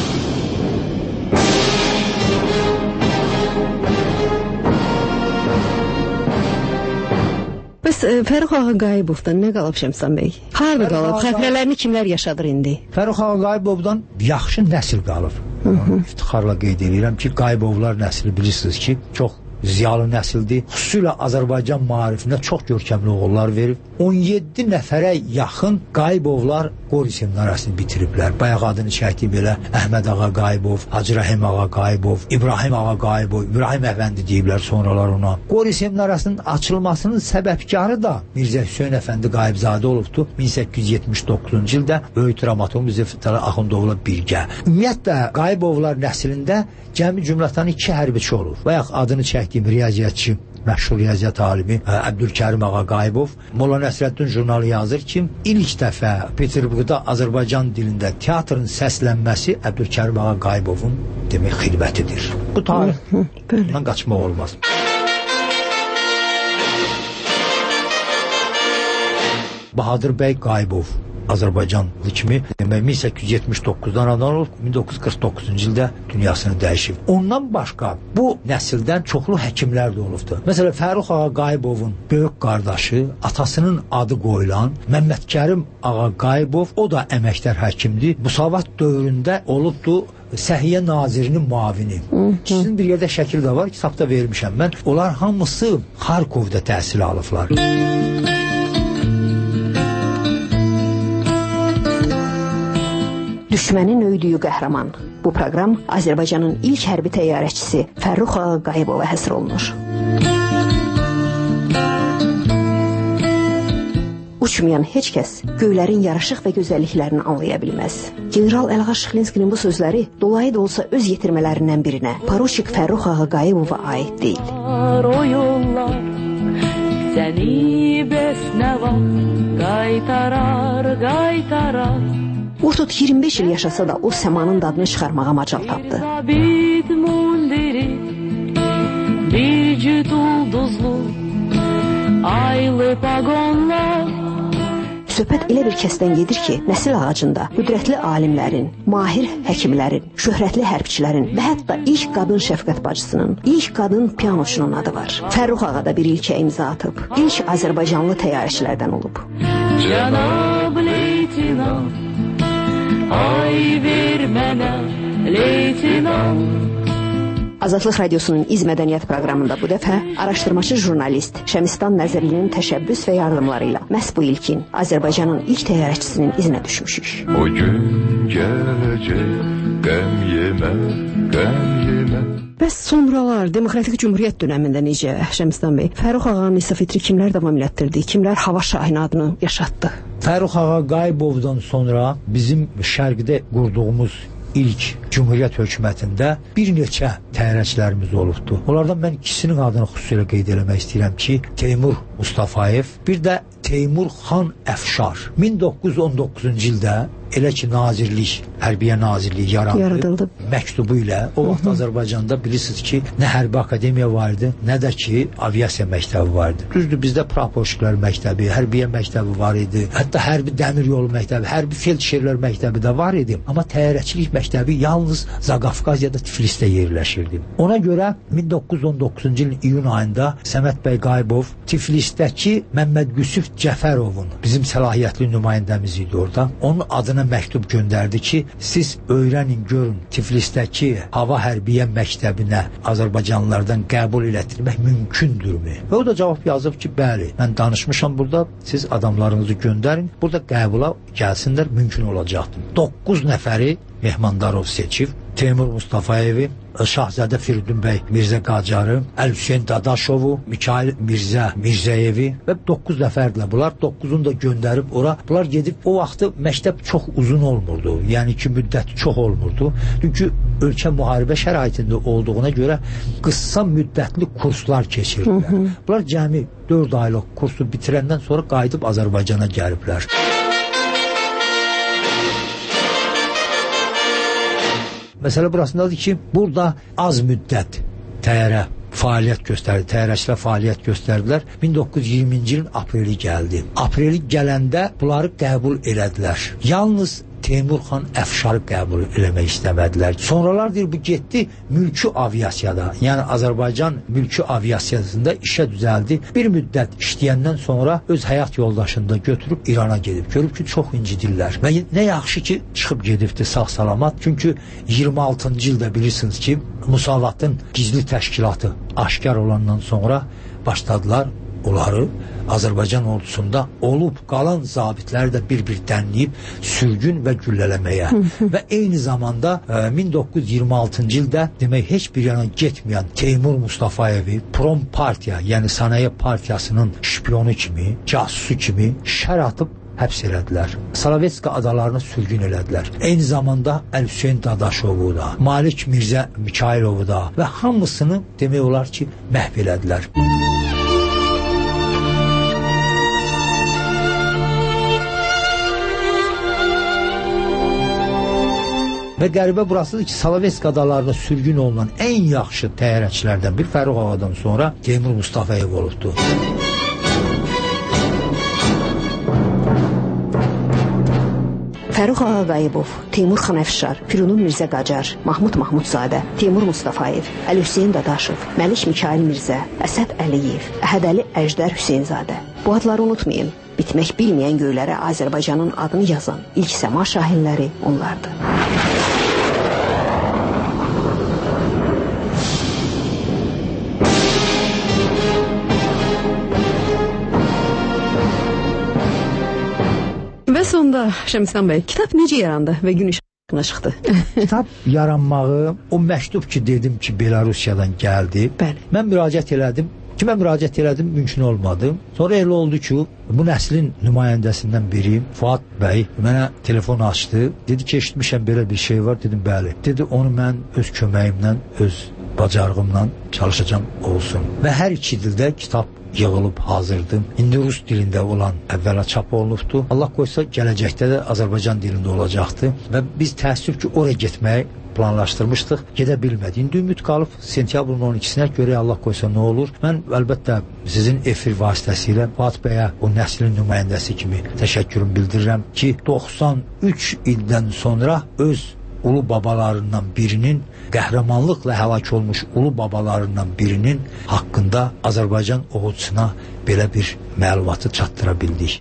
Fərux Ağa Qayıbovdan nə qalıb Şəmsən bəy? Harada qalıb? Xatirələrini kimlər yaşadır indi? Fərux Ağa Qayıbovdan yaxşı nəsil qalıb. İftixarla qeyd edirəm ki, Qayıbovlar nəsli bilirsiniz ki, çox ziyalı nəsildir. Xüsusilə Azərbaycan maarifinə çox görkəmli oğullar verib. on yeddi nəfərə yaxın Qayıbovlar Qori seminariyasını bitiriblər. Bayaq adını çəkdim belə Əhməd Ağa Qayıbov, Hacı Rəhim Ağa Qayıbov, İbrahim Ağa Qayıbov, İbrahim Əfəndi deyiblər sonralar ona. Qori seminariyasının açılmasının səbəbkarı da Mirzə Hüseyn Əfəndi Qayıbzadə olubdu. min səkkiz yüz yetmiş doqquzuncu ildə böyük dramaturq Mirzə Fətəli Axundovla birgə. Ümumiyyətlə Qayıbovlar nəslində cəmi cümlətan iki hərbiçi olur. Bayaq adını çəkdiyim riyaziyyatçı, məşhur riyaziyyat alimi Əbdülkərim Ağa Qayıbov Molla Nəsrəddin jurnalı yazır ki, ilk dəfə Peterburqda Azərbaycan dilində teatrın səslənməsi Əbdülkərim Ağa Qayıbovun demək xidmətidir. Bu tarixdən qaçmaq olmaz. Bahadır bəy Qayıbov Azərbaycanlı kimi demək min səkkiz yüz yetmiş doqquzdan anadan olub, min doqquz yüz qırx doqquzuncu ildə dünyasını dəyişib. Ondan başqa bu nəsildən çoxlu həkimlər də olubdu. Məsələn, Fərux Ağa Qayıbovun böyük qardaşı, atasının adı qoyulan Məmmədkərim Ağa Qayıbov, o da əməkdar həkimdir. Müsavat dövründə olubdu Səhiyyə Nazirinin muavini. İkisinin bir yerdə şəkil də var, kitabda vermişəm mən. Onlar hamısı Xarkovda təhsil alıblar. Düşmənin öydüyü qəhrəman. Bu proqram Azərbaycanın ilk hərbi təyyarəçisi Fərux Ağa Qayıbova həsr olunur. Uçmayan heç kəs göylərin yaraşıq və gözəlliklərini anlaya bilməz. General Əlğar Şıxlinskinin bu sözləri dolayı da olsa öz yetirmələrindən birinə, Poruçik Fərux Ağa Qayıbova aid deyil. O yollar səni bəsnəva qaytarar, qaytarar. O tut iyirmi beş il yaşasa da o səmanın dadını çıxarmağa macal tapdı. Bir cüt ulduzlu aylı paqonlar. Söhbət elə bir kəsdən gedir ki, nəsil ağacında qüdrətli alimlərin, mahir həkimlərin, şöhrətli hərbçilərin və hətta ilk qadın şəfqət bacısının, ilk qadın pianoçunun adı var. Fərux Ağa da bir ilkə imza atıb. İlk Azərbaycanlı təyyarəçilərdən olub. Cənab leytinant, ay ver mənə leytinant. Azadlıq Radiosunun İz Mədəniyyət proqramında bu dəfə araşdırmacı jurnalist Şəmistan Nəzərlinin təşəbbüs və yardımları ilə məhz bu ilkin Azərbaycanın ilk təyyarəçisinin izinə düşmüşük. O gün gələcək, qəm yemə, qəm yemə. Bəs sonralar Demokratik Cümhuriyyət dönəmində necə Şəmistan bəy? Fərux Ağanın İsa Fitri kimlər davam elətdirdi? Kimlər Hava Şahin adını yaşatdı? Fərux Ağa Qayıbovdan sonra bizim şərqdə qurduğumuz ilk Cümhuriyyət hökumətində bir neçə təyyarəçilərimiz olubdu. Onlardan mən ikisinin adını xüsusilə qeyd eləmək istəyirəm ki, Teymur Mustafayev, bir də Teymur Xan Əfşar. min doqquz yüz on doqquzuncu ildə elə ki nazirlik, Hərbiyə Nazirliyi yarandı. Yaradıldı. Məktubu ilə o vaxt Azərbaycanda bilirsiniz ki, nə hərbi akademiya vardı, nə də ki aviasiya məktəbi vardı. Düzdür, bizdə praporçilər məktəbi, hərbiyə məktəbi var idi. Hətta hərbi dəmir yolu məktəbi, hərbi feldşerlər məktəbi də var idi. Amma təyyarəçilik məktəbi yalnız Zaqafqaziyada, Tiflisdə yerləşirdi. Ona görə min doqquz yüz on doqquzuncu ilin iyun ayında Səməd bəy Qayıbov Tiflisdəki Məmməd Qüsüf Cəfərovun, bizim səlahiyyətli nümayəndəmiz idi orada, onun adına məktub göndərdi ki, siz öyrənin, görün, Tiflisdəki hava hərbiyə məktəbinə Azərbaycanlılardan qəbul elətdirmək mümkündürmü? Və o da cavab yazıb ki, bəli, mən danışmışam burada, siz adamlarınızı göndərin, burada qəbula gəlsinlər, mümkün olacaqdır. doqquz nəfəri Mehmandarov seçib, Teymur Mustafayevi, Şahzadə Firidun bəy Mirzə Qacarı, Əl-Hüseyn Dadaşovu, Mikail Mirzə Mirzəyevi və doqquz nəfərdirlər. Bunlar doqquzunu da göndərib ora. Bunlar gedib, o vaxtı məktəb çox uzun olmurdu. Yəni ki, müddəti çox olmurdu. Çünki ölkə müharibə şəraitində olduğuna görə qısa müddətli kurslar keçirdilər. Bunlar cəmi dörd aylıq kursu bitirəndən sonra qayıdıb Azərbaycana gəliblər. Məsələ burasındadır ki, burada az müddət təyyarə fəaliyyət göstərdi, təyyarəçilər fəaliyyət göstərdilər. min doqquz yüz iyirminci ilin apreli gəldi. Apreli gələndə bunları qəbul elədilər. Yalnız Teymur xan Əfşarı qəbul eləmək istəmədilər. Sonralar deyir, bu getdi mülki aviasiyada, yəni Azərbaycan mülki aviasiyasında işə düzəldi. Bir müddət işləyəndən sonra öz həyat yoldaşını da götürüb İrana gedib. Görüb ki, çox incidirlər. Və nə yaxşı ki, çıxıb gedibdi sağ-salamat. Çünki iyirmi altıncı ildə bilirsiniz ki, Musavatın gizli təşkilatı aşkar olandan sonra başladılar onları Azərbaycan ordusunda olub qalan zabitləri də bir-bir dənləyib sürgün və güllələməyə. Və eyni zamanda e, min doqquz yüz iyirmi altıncı ildə demək heç bir yana getməyən Teymur Mustafayevi Prom Partiya, yəni Sənaye Partiyasının şpionu kimi, casusu kimi şər atıb həbs elədilər. Salavetska adalarını sürgün elədilər. Eyni zamanda Əl-Hüseyin Dadaşovu da, Malik Mirzə Mikailovu da və hamısını demək olar ki, məhv elədilər. Və qəribə burasıdır ki, Salavetska adalarına sürgün olunan ən yaxşı təyyarəçilərdən bir Fərux Ağadan sonra Teymur Mustafayev olubdu. Fərux Ağa Qayıbov, Teymur xan Əfşar, Firunun Mirzə Qacar, Mahmud Mahmudzadə, Teymur Mustafayev, Əl-Hüseyin Dadaşov, Məlik Mikail Mirzə, Əsəd Əliyev, Əhədəli Əjdər Hüseynzadə. Bu adları unutmayın. Bitmək bilməyən göylərə Azərbaycanın adını yazan ilk səma şahinləri onlardır. Və sonda Şəmskan bəy, kitab necə yarandı və gün işığına çıxdı? Kitab yaranmağı, o məktub ki dedim ki Belarusiyadan gəldi. Bəli. Mən müraciət elədim. Kimə müraciət elədim, mümkün olmadı. Sonra elə oldu ki, bu nəslin nümayəndəsindən biri, Fuad bəy, mənə telefon açdı. Dedi ki, eşitmişəm belə bir şey var. Dedim, bəli. Dedi, onu mən öz köməyimlə, öz bacarığımla çalışacağım olsun. Və hər iki dildə kitab yığılıb hazırdım. İndi rus dilində olan əvvəla çap olunubdu. Allah qoysa gələcəkdə də Azərbaycan dilində olacaqdı. Və biz təəssüf ki, oraya getməyi planlaşdırmışdıq, gedə bilmədik. İndi ümid qalıb sentyabrın on ikisinə görə Allah qoysa nə olur. Mən əlbəttə sizin efir vasitəsilə Fuad bəyə o nəslin nümayəndəsi kimi təşəkkürümü bildirirəm ki, doxsan üç ildən sonra öz ulu babalarından birinin, qəhrəmanlıqla həlak olmuş ulu babalarından birinin haqqında Azərbaycan oğucusuna belə bir məlumatı çatdıra bildik.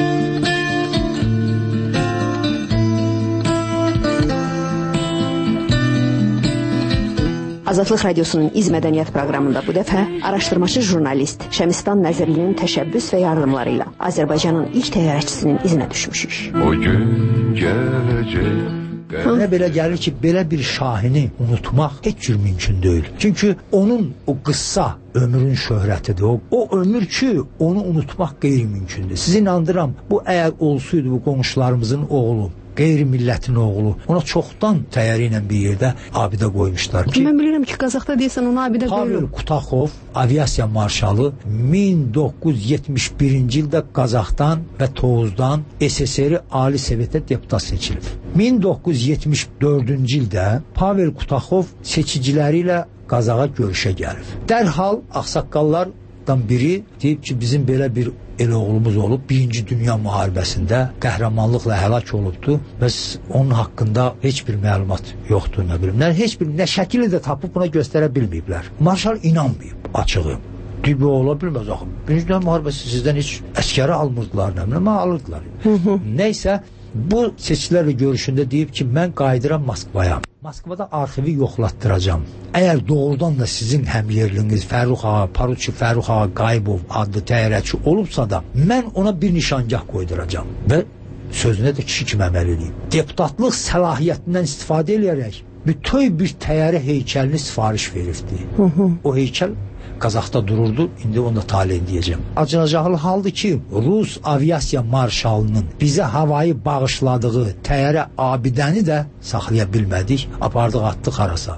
Azadlıq Radiosunun İz Mədəniyyət proqramında bu dəfə araşdırmacı jurnalist Şəmistan Nəzərlinin təşəbbüs və yardımları ilə Azərbaycanın ilk təyyarəçisinin izinə düşmüşük. O gün gələcək. Mənə belə gəlir ki, belə bir şahini unutmaq heç cür mümkün deyil. Çünki onun o qıssa ömrün şöhrətidir. O, o ömür ki, onu unutmaq qeyri-mümkündür. Sizi inandıram, bu əgər olsaydı bu qonşularımızın oğlu, qeyri-millətin oğlu, ona çoxdan təyyarə ilə bir yerdə abidə qoymuşlar. Ki, mən bilirəm ki, Qazaxda deyəsən ona abidə qoyulur. Pavel Kutaxov, aviasiya marşalı min doqquz yüz yetmiş birinci ildə Qazaxdan və Tovuzdan S S R Ali Sovetə deputat seçilib. min doqquz yüz yetmiş dördüncü ildə Pavel Kutaxov seçiciləri ilə Qazaxa görüşə gəlib. Dərhal ağsaqqallardan biri deyib ki, bizim belə bir elə oğlumuz olub, Birinci Dünya müharibəsində qəhrəmanlıqla həlak olubdu və onun haqqında heç bir məlumat yoxdur, nə bilim. Nə, heç bir nə şəkili də tapıb buna göstərə bilməyiblər. Marşal inanmayıb açığı. Deyib, ola bilməz axı. Birinci Dünya müharibəsi sizdən heç əskəri almırdılar, nə bilim, alırdılar. Nəysə, bu seçkilərlə görüşündə deyib ki, mən qayıdıram Moskvaya. Moskvada arxivi yoxlatdıracam. Əgər doğrudan da sizin həmyerliniz Fərux Ağa, Paruçi Fərux Ağa Qayıbov adlı təyyarəçi olubsa da, mən ona bir nişangah qoyduracam. Və sözünə də kişi kimi əməl edeyim. Deputatlıq səlahiyyətindən istifadə edərək bütöv bir təyyarə heykəlini sifariş veribdi. O heykəl Qazaxda dururdu, indi onu da talihin deyəcəm. Acınacaqlı haldır ki, Rus aviasiya marşalının bizə havayı bağışladığı təyyarə abidəni də saxlaya bilmədik, apardıq atdıq harasa.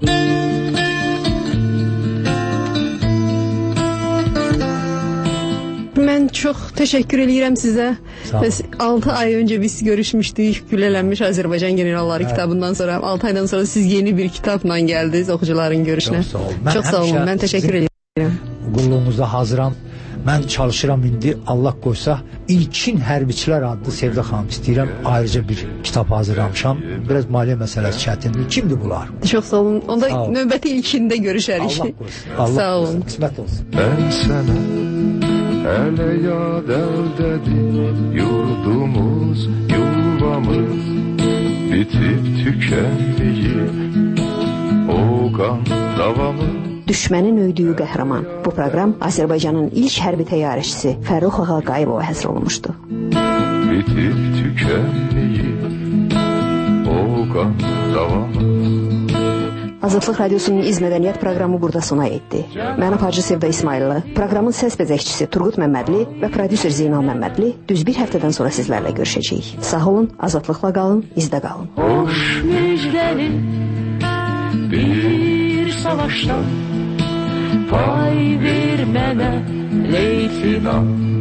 Mən çox təşəkkür edirəm sizə. altı ay öncə biz görüşmüşdük, Güllələnmiş Azərbaycan Generalları evet. kitabından sonra, altı aydan sonra siz yeni bir kitabla gəldiniz oxucuların görüşünə. Çox sağ olun. Mən, çox sağ olun. Mən təşəkkür edirəm. Qulluğunuzda hazıram. Mən çalışıram indi Allah qoysa ilkin hərbiçilər adlı Sevda xanım istəyirəm ayrıca bir kitab hazırlamışam. Biraz maliyyə məsələsi çətindir. Kimdir bunlar? Çox sağ olun. Onda sağ olun. Növbəti ilkində görüşərik. Allah qoysun. Allah sağ olun. Qismət olsun. Ben sana hele yad eldedim yurdumuz, yuvamız bitip tükenmeyip o kan davamız. Düşmənin öydüyü qəhrəman. Bu proqram Azərbaycanın ilk hərbi təyyarəçisi Fərrux Ağaqayıbova həsr olunmuşdu. Bitip tükenmeyip o kan davamız. Azadlıq Radiosunun İz Mədəniyyət proqramı burada sona yetdi. Mən aparıcı Sevda İsmayıllı, proqramın səs bəzəkçisi Turqut Məmmədli və prodüser Zeynal Məmmədli düz bir həftədən sonra sizlərlə görüşəcəyik. Sağ olun, azadlıqla qalın, izdə qalın. Hoş müjdeli bir savaştan pay ver mənə leytinam.